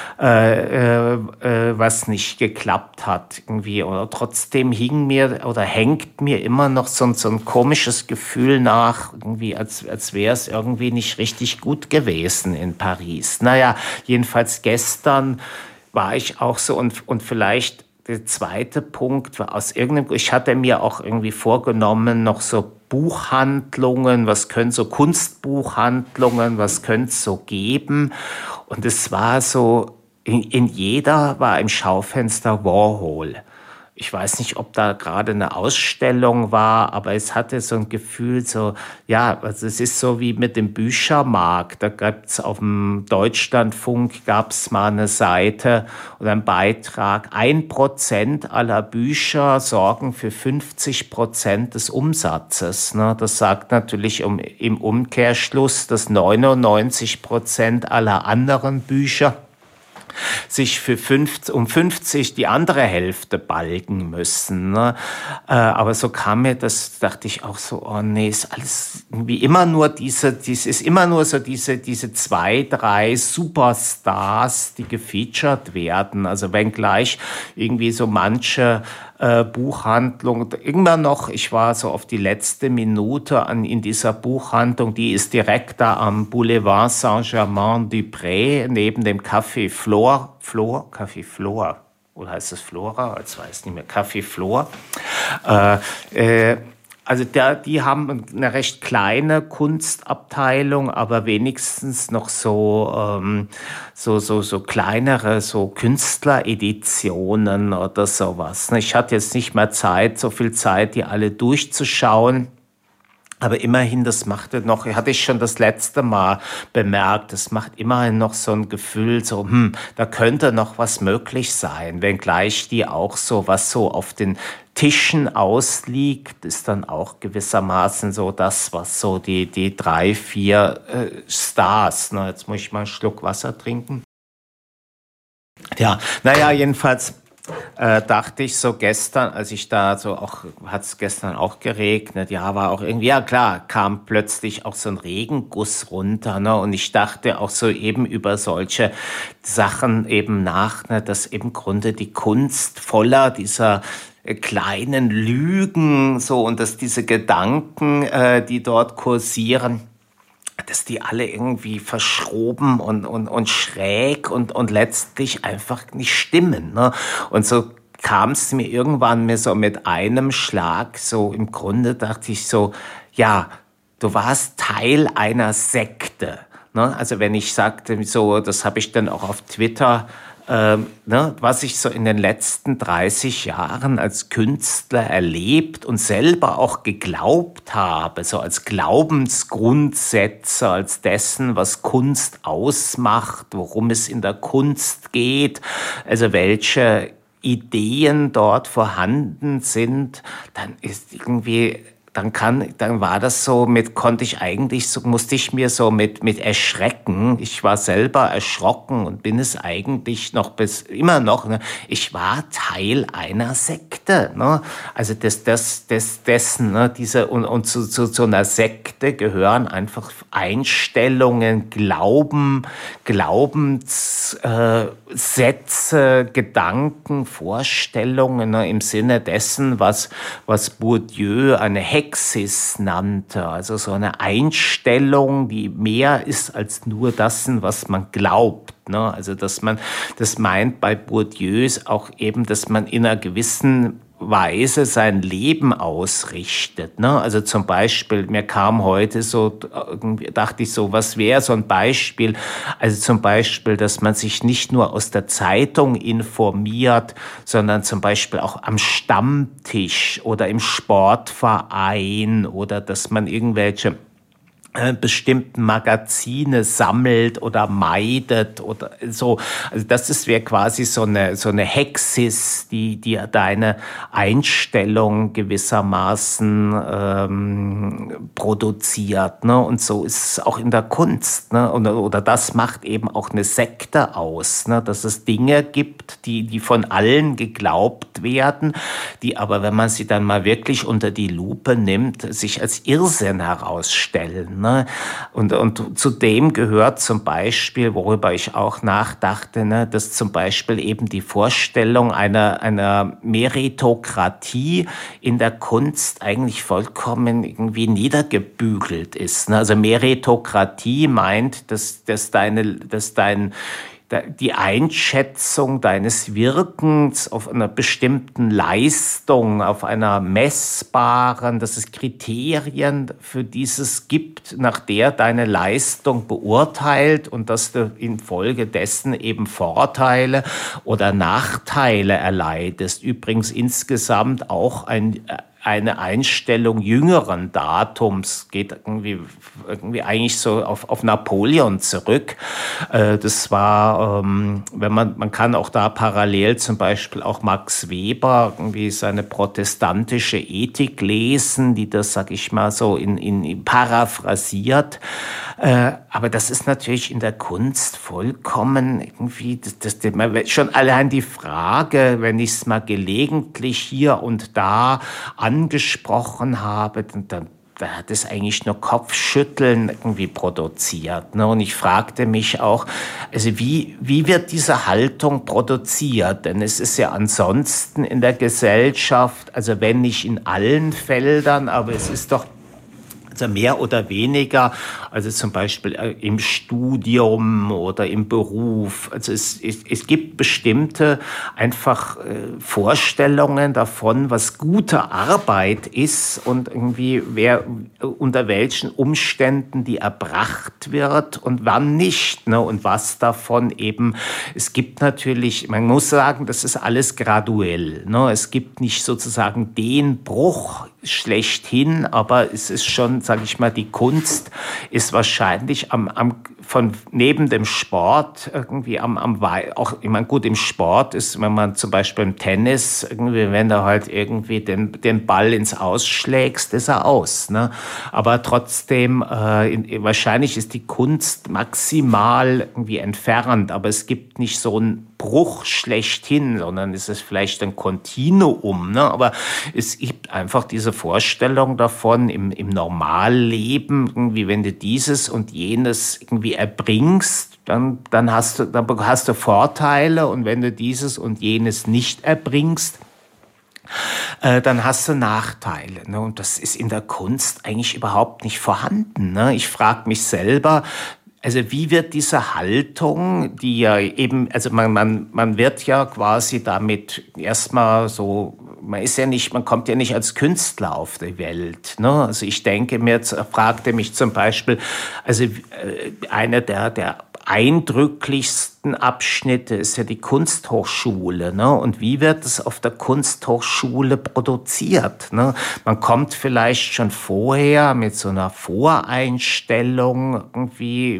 was nicht geklappt hat irgendwie. Oder trotzdem hängt mir immer noch so ein komisches Gefühl nach, irgendwie als wäre es irgendwie nicht richtig gut gewesen in Paris. Naja, jedenfalls gestern war ich auch so und vielleicht der zweite Punkt war ich hatte mir auch irgendwie vorgenommen, noch so Buchhandlungen, was können so Kunstbuchhandlungen, was könnte es so geben? Und es war so, in jeder war im Schaufenster Warhol. Ich weiß nicht, ob da gerade eine Ausstellung war, aber es hatte so ein Gefühl, so, ja, also es ist so wie mit dem Büchermarkt. Da gab's auf dem Deutschlandfunk gab's mal eine Seite oder einen Beitrag. 1% aller Bücher sorgen für 50% des Umsatzes. Ne? Das sagt natürlich im Umkehrschluss, dass 99% aller anderen Bücher sich um 50 die andere Hälfte balgen müssen. Ne? Aber so kam mir das, dachte ich auch so, oh nee, ist alles irgendwie immer nur diese 2, 3 Superstars, die gefeatured werden. Also wenngleich irgendwie so manche Buchhandlung, immer noch, ich war so auf die letzte Minute in dieser Buchhandlung, die ist direkt da am Boulevard Saint-Germain-du-Pré, neben dem Café Café Flor, oder heißt es Flora? Jetzt weiß ich nicht mehr, Café Flor. Also die haben eine recht kleine Kunstabteilung, aber wenigstens noch so kleinere, so Künstlereditionen oder sowas. Ich hatte jetzt nicht mehr so viel Zeit, die alle durchzuschauen. Aber immerhin, hatte ich schon das letzte Mal bemerkt, das macht immerhin noch so ein Gefühl, so, da könnte noch was möglich sein, wenngleich die auch so, was so auf den Tischen ausliegt, ist dann auch gewissermaßen so das, was so die 3, 4 Stars, ne, jetzt muss ich mal einen Schluck Wasser trinken. Ja, naja, jedenfalls dachte ich so gestern, als ich da so auch, hat es gestern auch geregnet, ja, war auch irgendwie, ja klar, kam plötzlich auch so ein Regenguss runter, ne, und ich dachte auch so eben über solche Sachen eben nach, ne, dass im Grunde die Kunst voller dieser kleinen Lügen, so, und dass diese Gedanken, die dort kursieren, dass die alle irgendwie verschroben und schräg und letztlich einfach nicht stimmen. Ne? Und so kam es mir irgendwann so mit einem Schlag, so im Grunde dachte ich so, ja, du warst Teil einer Sekte. Ne? Also wenn ich sagte, so, das habe ich dann auch auf Twitter, was ich so in den letzten 30 Jahren als Künstler erlebt und selber auch geglaubt habe, so als Glaubensgrundsätze, als dessen, was Kunst ausmacht, worum es in der Kunst geht, also welche Ideen dort vorhanden sind, dann ist irgendwie dann war das so musste ich mir so mit erschrecken. Ich war selber erschrocken und bin es eigentlich immer noch, ne? Ich war Teil einer Sekte, ne? Also dessen, ne? Und zu einer Sekte gehören einfach Einstellungen, Glaubenssätze, Gedanken, Vorstellungen, ne? Im Sinne dessen, was Bourdieu eine Hexis nannte, also so eine Einstellung, die mehr ist als nur das, was man glaubt. Ne? Also das meint bei Bourdieu auch eben, dass man in einer gewissen Weise sein Leben ausrichtet. Ne? Also zum Beispiel, mir kam heute so, dachte ich so, was wäre so ein Beispiel? Also zum Beispiel, dass man sich nicht nur aus der Zeitung informiert, sondern zum Beispiel auch am Stammtisch oder im Sportverein oder dass man irgendwelche bestimmten Magazine sammelt oder meidet oder so. Also das wäre quasi so eine Hexis, die deine Einstellung gewissermaßen produziert, ne? Und so ist es auch in der Kunst, ne? Oder das macht eben auch eine Sekte aus, ne? Dass es Dinge gibt, die von allen geglaubt werden, die aber, wenn man sie dann mal wirklich unter die Lupe nimmt, sich als Irrsinn herausstellen, ne? Und zu dem gehört zum Beispiel, worüber ich auch nachdachte, ne, dass zum Beispiel eben die Vorstellung einer Meritokratie in der Kunst eigentlich vollkommen irgendwie niedergebügelt ist, ne? Also Meritokratie meint, dass die Einschätzung deines Wirkens auf einer bestimmten Leistung, auf einer messbaren, dass es Kriterien für dieses gibt, nach der deine Leistung beurteilt und dass du infolgedessen eben Vorteile oder Nachteile erleidest. Übrigens insgesamt auch eine Einstellung jüngeren Datums, geht irgendwie eigentlich so auf Napoleon zurück. Das war, wenn man kann auch da parallel zum Beispiel auch Max Weber irgendwie seine protestantische Ethik lesen, die das, sag ich mal, so in paraphrasiert. Aber das ist natürlich in der Kunst vollkommen irgendwie, schon allein die Frage, wenn ich es mal gelegentlich hier und da angesprochen habe, dann hat es eigentlich nur Kopfschütteln irgendwie produziert, ne? Und ich fragte mich auch, also wie wird diese Haltung produziert? Denn es ist ja ansonsten in der Gesellschaft, also wenn nicht in allen Feldern, aber es ist doch also mehr oder weniger, also zum Beispiel im Studium oder im Beruf. Also es gibt bestimmte einfach Vorstellungen davon, was gute Arbeit ist und irgendwie unter welchen Umständen die erbracht wird und wann nicht, ne? Und was davon eben, es gibt natürlich, man muss sagen, das ist alles graduell, ne? Es gibt nicht sozusagen den Bruch schlechthin, aber es ist schon, sage ich mal, die Kunst ist wahrscheinlich von neben dem Sport irgendwie auch, ich meine, gut, im Sport ist, wenn man zum Beispiel im Tennis irgendwie, wenn du halt irgendwie den Ball ins Aus schlägst, ist er aus, ne? Aber trotzdem, wahrscheinlich ist die Kunst maximal irgendwie entfernt, aber es gibt nicht so einen Bruch schlechthin, sondern es ist vielleicht ein Kontinuum, ne? Aber es gibt einfach diese Vorstellung davon im Normalleben, irgendwie, wenn du dieses und jenes irgendwie erbringst, dann hast du Vorteile, und wenn du dieses und jenes nicht erbringst, dann hast du Nachteile, ne? Und das ist in der Kunst eigentlich überhaupt nicht vorhanden, ne? Ich frage mich selber, also wie wird diese Haltung, die ja eben, also man wird ja quasi damit erstmal so, man kommt ja nicht als Künstler auf die Welt, ne? Also ich fragte mich zum Beispiel, also einer der eindrücklichsten Abschnitte ist ja die Kunsthochschule, ne? Und wie wird es auf der Kunsthochschule produziert, ne? Man kommt vielleicht schon vorher mit so einer Voreinstellung irgendwie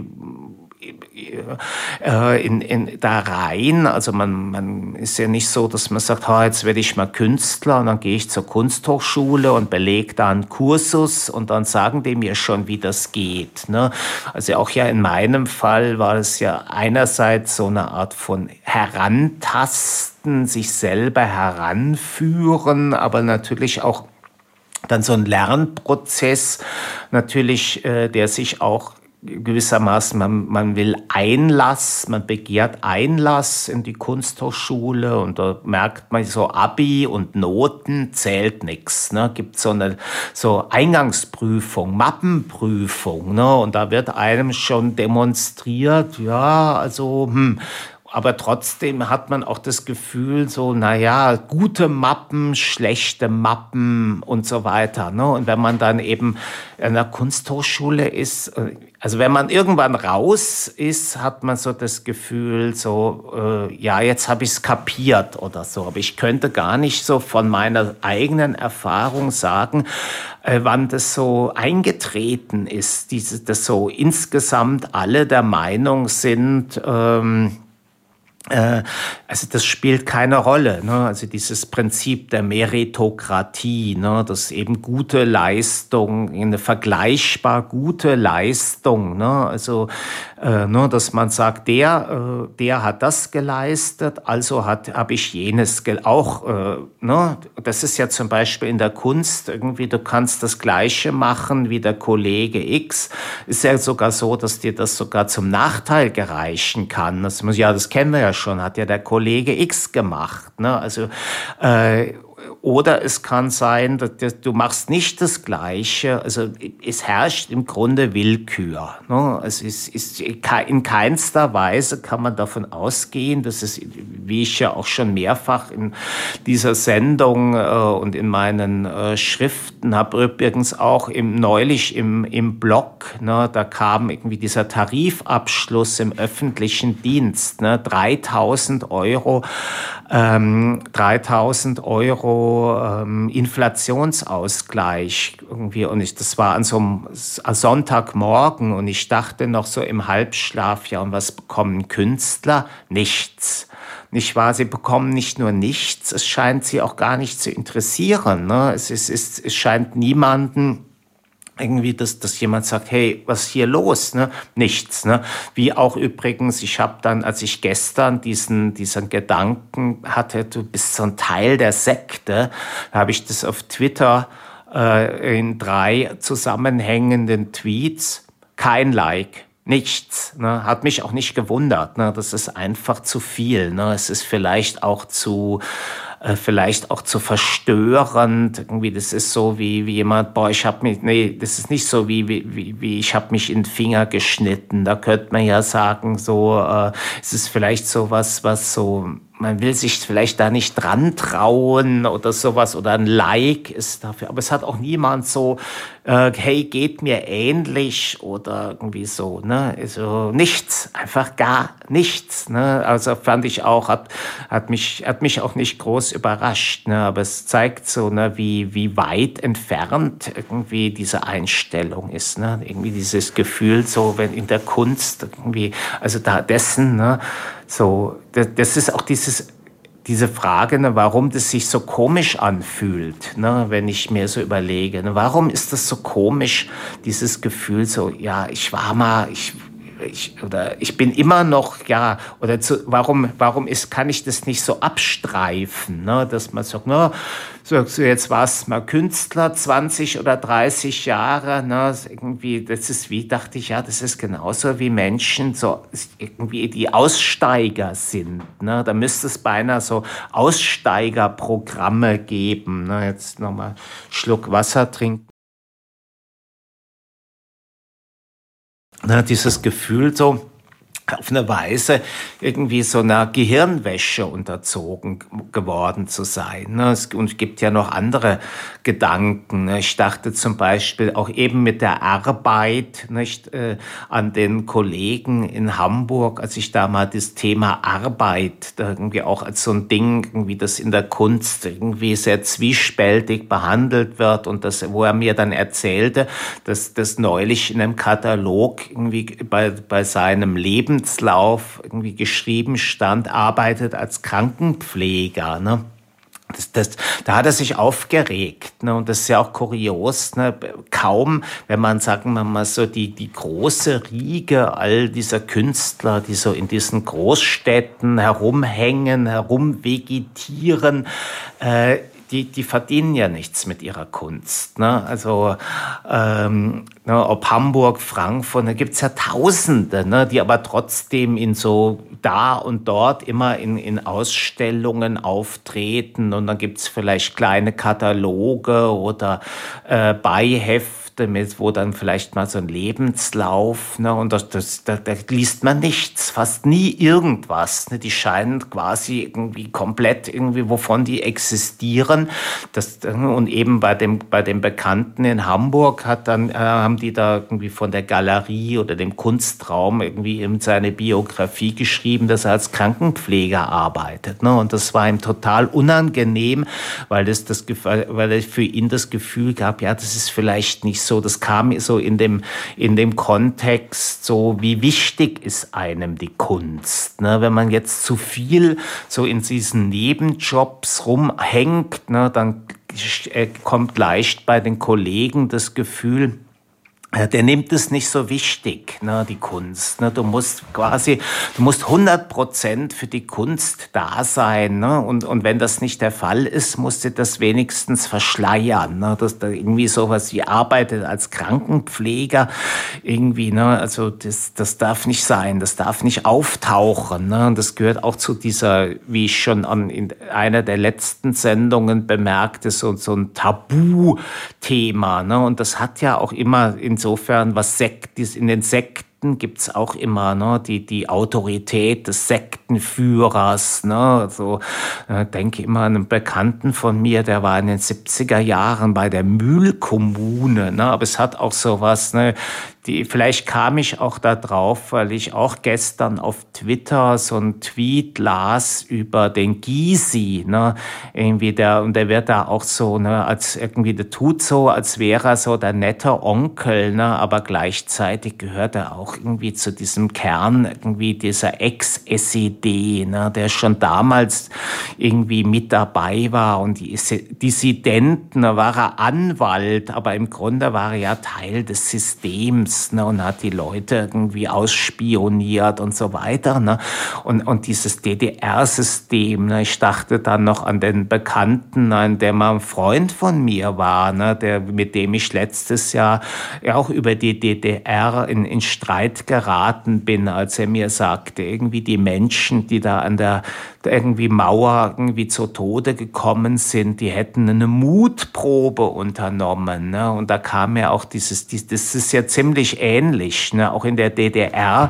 da rein. Also man ist ja nicht so, dass man sagt, jetzt werde ich mal Künstler und dann gehe ich zur Kunsthochschule und belege da einen Kursus und dann sagen die mir schon, wie das geht, ne? Also auch ja in meinem Fall war es ja einerseits so eine Art von Herantasten, sich selber heranführen, aber natürlich auch dann so ein Lernprozess, natürlich, der sich auch gewissermaßen, man will Einlass, man begehrt Einlass in die Kunsthochschule, und da merkt man so, Abi und Noten zählt nichts, ne? Gibt so eine Eingangsprüfung, Mappenprüfung, ne? Und da wird einem schon demonstriert, ja, also aber trotzdem hat man auch das Gefühl, so, naja, gute Mappen, schlechte Mappen und so weiter. Ne? Und wenn man dann eben in der Kunsthochschule ist, also wenn man irgendwann raus ist, hat man so das Gefühl, so, ja, jetzt habe ich es kapiert oder so. Aber ich könnte gar nicht so von meiner eigenen Erfahrung sagen, wann das so eingetreten ist, dass so insgesamt alle der Meinung sind, also das spielt keine Rolle, ne? Also dieses Prinzip der Meritokratie, ne? Dass eben gute Leistung, eine vergleichbar gute Leistung, ne? Also nur, dass man sagt, der hat das geleistet, also habe ich jenes auch, ne? Das ist ja zum Beispiel in der Kunst irgendwie, du kannst das Gleiche machen wie der Kollege X. Ist ja sogar so, dass dir das sogar zum Nachteil gereichen kann. Das kennen wir ja schon, hat ja der Kollege X gemacht, ne? Also oder es kann sein, dass du machst nicht das Gleiche. Also es herrscht im Grunde Willkür. Ne? Es ist in keinster Weise kann man davon ausgehen, dass es, wie ich ja auch schon mehrfach in dieser Sendung und in meinen Schriften habe, übrigens auch neulich im Blog, ne, da kam irgendwie dieser Tarifabschluss im öffentlichen Dienst, ne, 3.000 Euro, 3.000 Euro Inflationsausgleich irgendwie, und das war an so einem Sonntagmorgen, und ich dachte noch so im Halbschlaf, ja, und was bekommen Künstler? Nichts. Nicht wahr? Sie bekommen nicht nur nichts, es scheint sie auch gar nicht zu interessieren, ne? Es scheint niemanden irgendwie, dass jemand sagt, hey, was ist hier los? Ne? Nichts. Ne? Wie auch übrigens, ich habe dann, als ich gestern diesen Gedanken hatte, du bist so ein Teil der Sekte, habe ich das auf Twitter in 3 zusammenhängenden Tweets, kein Like. Nichts, ne? Hat mich auch nicht gewundert, ne? Das ist einfach zu viel, ne? Es ist vielleicht auch zu verstörend, irgendwie, das ist so wie jemand, das ist nicht so wie ich habe mich in den Finger geschnitten, da könnte man ja sagen, so, es ist vielleicht so was so, man will sich vielleicht da nicht dran trauen oder sowas, oder ein Like ist dafür, aber es hat auch niemand so, hey, geht mir ähnlich oder irgendwie so, ne, also nichts, einfach gar nichts, ne, also fand ich auch, hat mich auch nicht groß überrascht, ne, aber es zeigt so, ne, wie weit entfernt irgendwie diese Einstellung ist, ne, irgendwie dieses Gefühl, so, wenn in der Kunst irgendwie, also da dessen, ne, so, das ist auch diese Frage, ne, warum das sich so komisch anfühlt, ne, wenn ich mir so überlege, ne, warum ist das so komisch, dieses Gefühl, so, ja, ich bin immer noch, ja, oder warum kann ich das nicht so abstreifen, ne, dass man sagt, ne, so jetzt warst mal Künstler, 20 oder 30 Jahre, ne, irgendwie, das ist wie, dachte ich, ja, das ist genauso wie Menschen, so, irgendwie, die Aussteiger sind, ne, da müsste es beinahe so Aussteigerprogramme geben, ne, jetzt nochmal einen Schluck Wasser trinken. Ne, dieses Gefühl so auf eine Weise irgendwie so einer Gehirnwäsche unterzogen geworden zu sein. Ne? Und es gibt ja noch andere Gedanken. Ne? Ich dachte zum Beispiel auch eben mit der Arbeit, nicht, an den Kollegen in Hamburg, als ich da mal das Thema Arbeit da irgendwie auch als so ein Ding, irgendwie das in der Kunst irgendwie sehr zwiespältig behandelt wird, und das, wo er mir dann erzählte, dass das neulich in einem Katalog irgendwie bei seinem Lebenslauf irgendwie geschrieben stand, arbeitet als Krankenpfleger, ne? Da hat er sich aufgeregt, ne? Und das ist ja auch kurios, ne? Kaum, wenn man, sagen wir mal so, die große Riege all dieser Künstler, die so in diesen Großstädten herumhängen, herumvegetieren, die verdienen ja nichts mit ihrer Kunst, ne? Also ne, ob Hamburg, Frankfurt, da gibt's ja Tausende, ne, die aber trotzdem in so da und dort immer in Ausstellungen auftreten, und dann gibt's vielleicht kleine Kataloge oder Beihefte Hefte, wo dann vielleicht mal so ein Lebenslauf, ne, und da liest man nichts, fast nie irgendwas. Ne, die scheinen quasi irgendwie komplett irgendwie, wovon die existieren. Und eben bei dem Bekannten in Hamburg haben die da irgendwie von der Galerie oder dem Kunstraum irgendwie in seine Biografie geschrieben, dass er als Krankenpfleger arbeitet. Ne? Und das war ihm total unangenehm, weil er für ihn das Gefühl gab, ja, das ist vielleicht nicht so. Das kam so in dem Kontext so, wie wichtig ist einem die Kunst. Ne? Wenn man jetzt zu viel so in diesen Nebenjobs rumhängt, ne, dann kommt leicht bei den Kollegen das Gefühl, der nimmt es nicht so wichtig, ne, die Kunst. Ne? Du musst 100% für die Kunst da sein. Ne? Und wenn das nicht der Fall ist, musst du das wenigstens verschleiern. Ne? Dass da irgendwie sowas wie arbeitet als Krankenpfleger irgendwie, ne? Also das darf nicht sein, das darf nicht auftauchen. Ne? Und das gehört auch zu dieser, wie ich schon in einer der letzten Sendungen bemerkte, so ein Tabuthema. Ne? Und das hat ja auch immer insofern was in den Sekten gibt es auch immer, ne, die Autorität des Sektenführers. Ne, also, denke immer an einen Bekannten von mir, der war in den 70er Jahren bei der Mühlkommune. Ne, aber es hat auch sowas, ne, vielleicht kam ich auch da drauf, weil ich auch gestern auf Twitter so einen Tweet las über den Gysi, ne, irgendwie und der wird da auch so, ne, der tut so, als wäre er so der nette Onkel, ne, aber gleichzeitig gehört er auch irgendwie zu diesem Kern irgendwie dieser Ex-SED, ne, der schon damals irgendwie mit dabei war und die Dissidenten, da war er Anwalt, aber im Grunde war er ja Teil des Systems. Ne, und hat die Leute irgendwie ausspioniert und so weiter. Ne, und dieses DDR-System, ne, ich dachte dann noch an den Bekannten, der mal ein Freund von mir war, ne, mit dem ich letztes Jahr ja auch über die DDR in Streit geraten bin, als er mir sagte, irgendwie die Menschen, die da an der irgendwie Mauer irgendwie zu Tode gekommen sind, die hätten eine Mutprobe unternommen. Ne? Und da kam ja auch das ist ja ziemlich ähnlich. Ne? Auch in der DDR,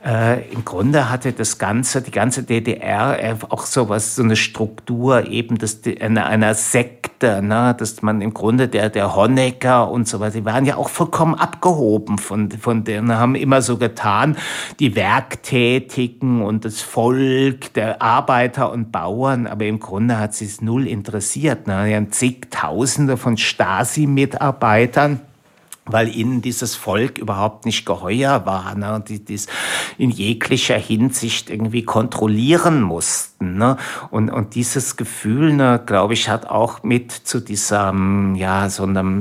im Grunde hatte die ganze DDR auch so eine Struktur eben einer Sekte, ne? Dass man im Grunde der Honecker und so weiter, die waren ja auch vollkommen abgehoben von denen, haben immer so getan, die Werktätigen und das Volk, der Arbeiter und Bauern, aber im Grunde hat sie es null interessiert. Ne? Die haben zigtausende von Stasi-Mitarbeitern, weil ihnen dieses Volk überhaupt nicht geheuer war, ne? Die es in jeglicher Hinsicht irgendwie kontrollieren mussten. Ne? Und dieses Gefühl, ne, glaube ich, hat auch mit zu diesem, ja, so einem,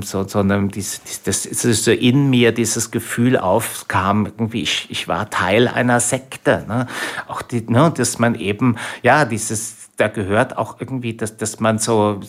das ist so in mir dieses Gefühl aufkam, irgendwie, ich war Teil einer Sekte. Ne? Auch dass man eben, ja, da gehört auch irgendwie, dass man so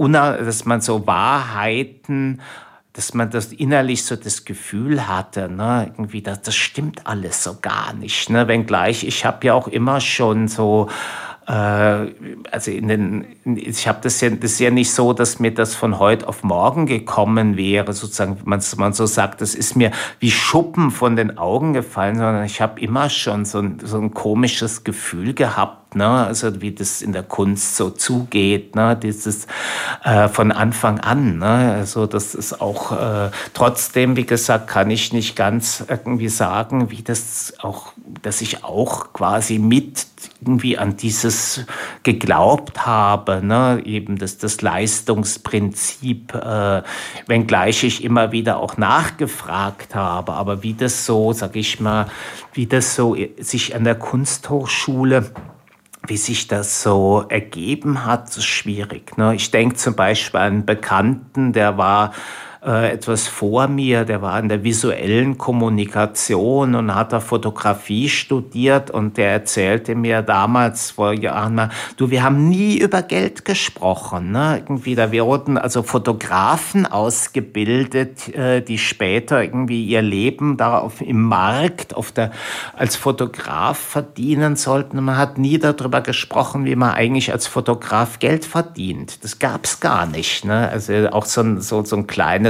Wahrheiten, dass man das innerlich so das Gefühl hatte, ne, irgendwie, das stimmt alles so gar nicht. Ne? Wenngleich, ich habe ja auch immer schon so, also ich habe das ist ja nicht so, dass mir das von heute auf morgen gekommen wäre, sozusagen, man so sagt, das ist mir wie Schuppen von den Augen gefallen, sondern ich habe immer schon so ein komisches Gefühl gehabt, ne, also wie das in der Kunst so zugeht, ne, dieses von Anfang an, ne, also das ist auch trotzdem, wie gesagt, kann ich nicht ganz irgendwie sagen, dass ich auch quasi mit irgendwie an dieses geglaubt habe, ne, eben das Leistungsprinzip, wenngleich ich immer wieder auch nachgefragt habe, aber wie das so, sag ich mal, wie das so sich an der Kunsthochschule, wie sich das so ergeben hat, ist schwierig. Ne? Ich denke zum Beispiel an einen Bekannten, der war etwas vor mir, der war in der visuellen Kommunikation und hat da Fotografie studiert und der erzählte mir damals vor Jahren mal, wir haben nie über Geld gesprochen, ne? Irgendwie, da wurden also Fotografen ausgebildet, die später irgendwie ihr Leben im Markt als Fotograf verdienen sollten. Und man hat nie darüber gesprochen, wie man eigentlich als Fotograf Geld verdient. Das gab's gar nicht, ne? Also auch so ein kleines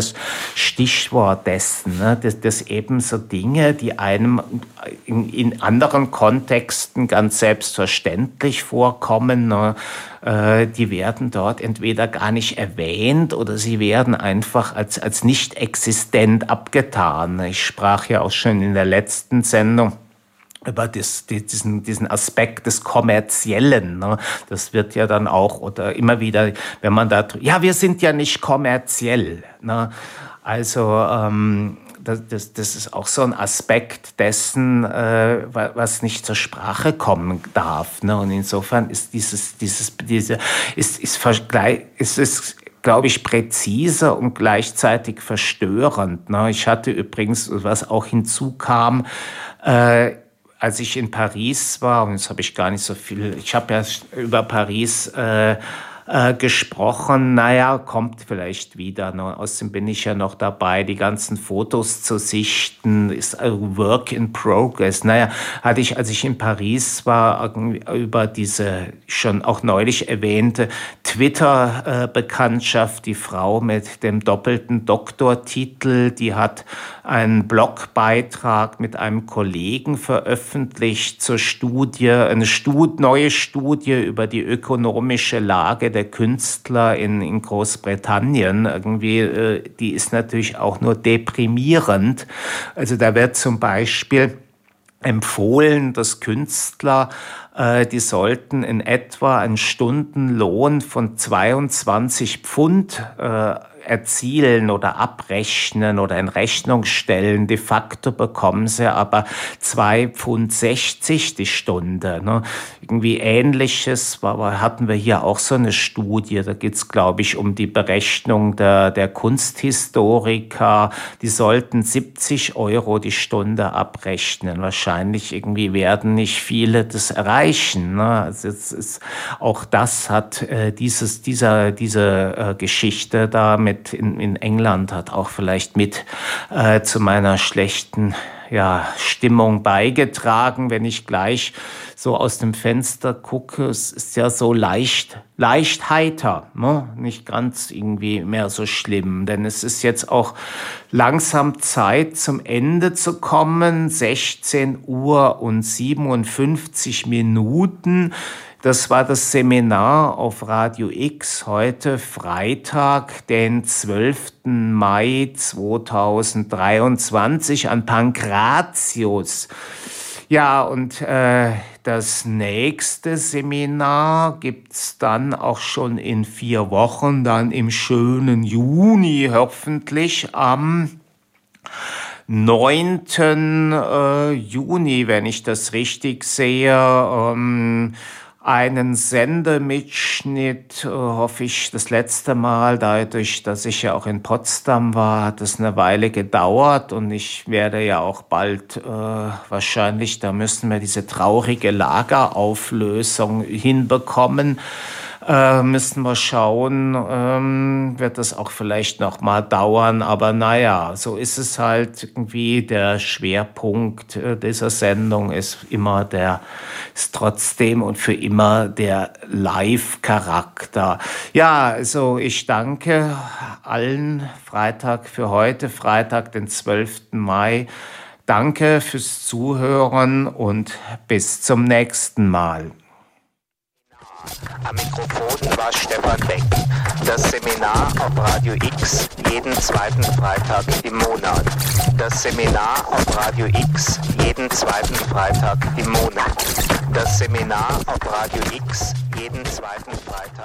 das Stichwort dessen, ne? Dass eben so Dinge, die einem in anderen Kontexten ganz selbstverständlich vorkommen, ne? Die werden dort entweder gar nicht erwähnt oder sie werden einfach als nicht existent abgetan. Ich sprach ja auch schon in der letzten Sendung über diesen Aspekt des Kommerziellen. Ne? Das wird ja dann auch, oder immer wieder, wenn man da, ja, wir sind ja nicht kommerziell. Ne? Also das ist auch so ein Aspekt dessen, was nicht zur Sprache kommen darf. Ne? Und insofern ist ist glaube ich, präzise und gleichzeitig verstörend. Ne? Ich hatte übrigens, was auch hinzukam, als ich in Paris war, und jetzt habe ich gar nicht so viel, ich habe ja über Paris gesprochen, naja, kommt vielleicht wieder. Ne? Außerdem bin ich ja noch dabei, die ganzen Fotos zu sichten, ist ein Work in Progress. Naja, hatte ich, als ich in Paris war, über diese schon auch neulich erwähnte Twitter-Bekanntschaft, die Frau mit dem doppelten Doktortitel, die hat einen Blogbeitrag mit einem Kollegen veröffentlicht zur Studie, eine neue Studie über die ökonomische Lage der Künstler in Großbritannien. Irgendwie, die ist natürlich auch nur deprimierend. Also da wird zum Beispiel empfohlen, dass Künstler, die sollten in etwa einen Stundenlohn von 22 Pfund erzielen oder abrechnen oder in Rechnung stellen. De facto bekommen sie aber 2,60 Pfund die Stunde. Ne? Irgendwie Ähnliches hatten wir hier auch so eine Studie. Da geht's, glaube ich, um die Berechnung der Kunsthistoriker. Die sollten 70 Euro die Stunde abrechnen. Wahrscheinlich irgendwie werden nicht viele das erreichen. Ne? Also auch das hat diese Geschichte da in England hat auch vielleicht mit zu meiner schlechten Stimmung beigetragen, wenn ich gleich so aus dem Fenster gucke. Es ist ja so leicht heiter, ne? Nicht ganz irgendwie mehr so schlimm, denn es ist jetzt auch langsam Zeit, zum Ende zu kommen. 16:57. Das war das Seminar auf Radio X heute Freitag, den 12. Mai 2023 an Pankratius. Ja, und das nächste Seminar gibt's dann auch schon in 4 Wochen, dann im schönen Juni, hoffentlich am 9. Juni, wenn ich das richtig sehe. Einen Sendemitschnitt, hoffe ich, das letzte Mal, dadurch, dass ich ja auch in Potsdam war, hat es eine Weile gedauert und ich werde ja auch bald wahrscheinlich, da müssen wir diese traurige Lagerauflösung hinbekommen. Müssen wir schauen, wird das auch vielleicht noch mal dauern, aber naja, so ist es halt irgendwie. Der Schwerpunkt dieser Sendung ist trotzdem und für immer der Live-Charakter. Ja, also ich danke allen Freitag für heute, Freitag, den 12. Mai. Danke fürs Zuhören und bis zum nächsten Mal. Am Mikrofon war Stefan Beck. Das Seminar auf Radio X jeden 2. Freitag im Monat. Das Seminar auf Radio X jeden 2. Freitag im Monat. Das Seminar auf Radio X jeden 2. Freitag.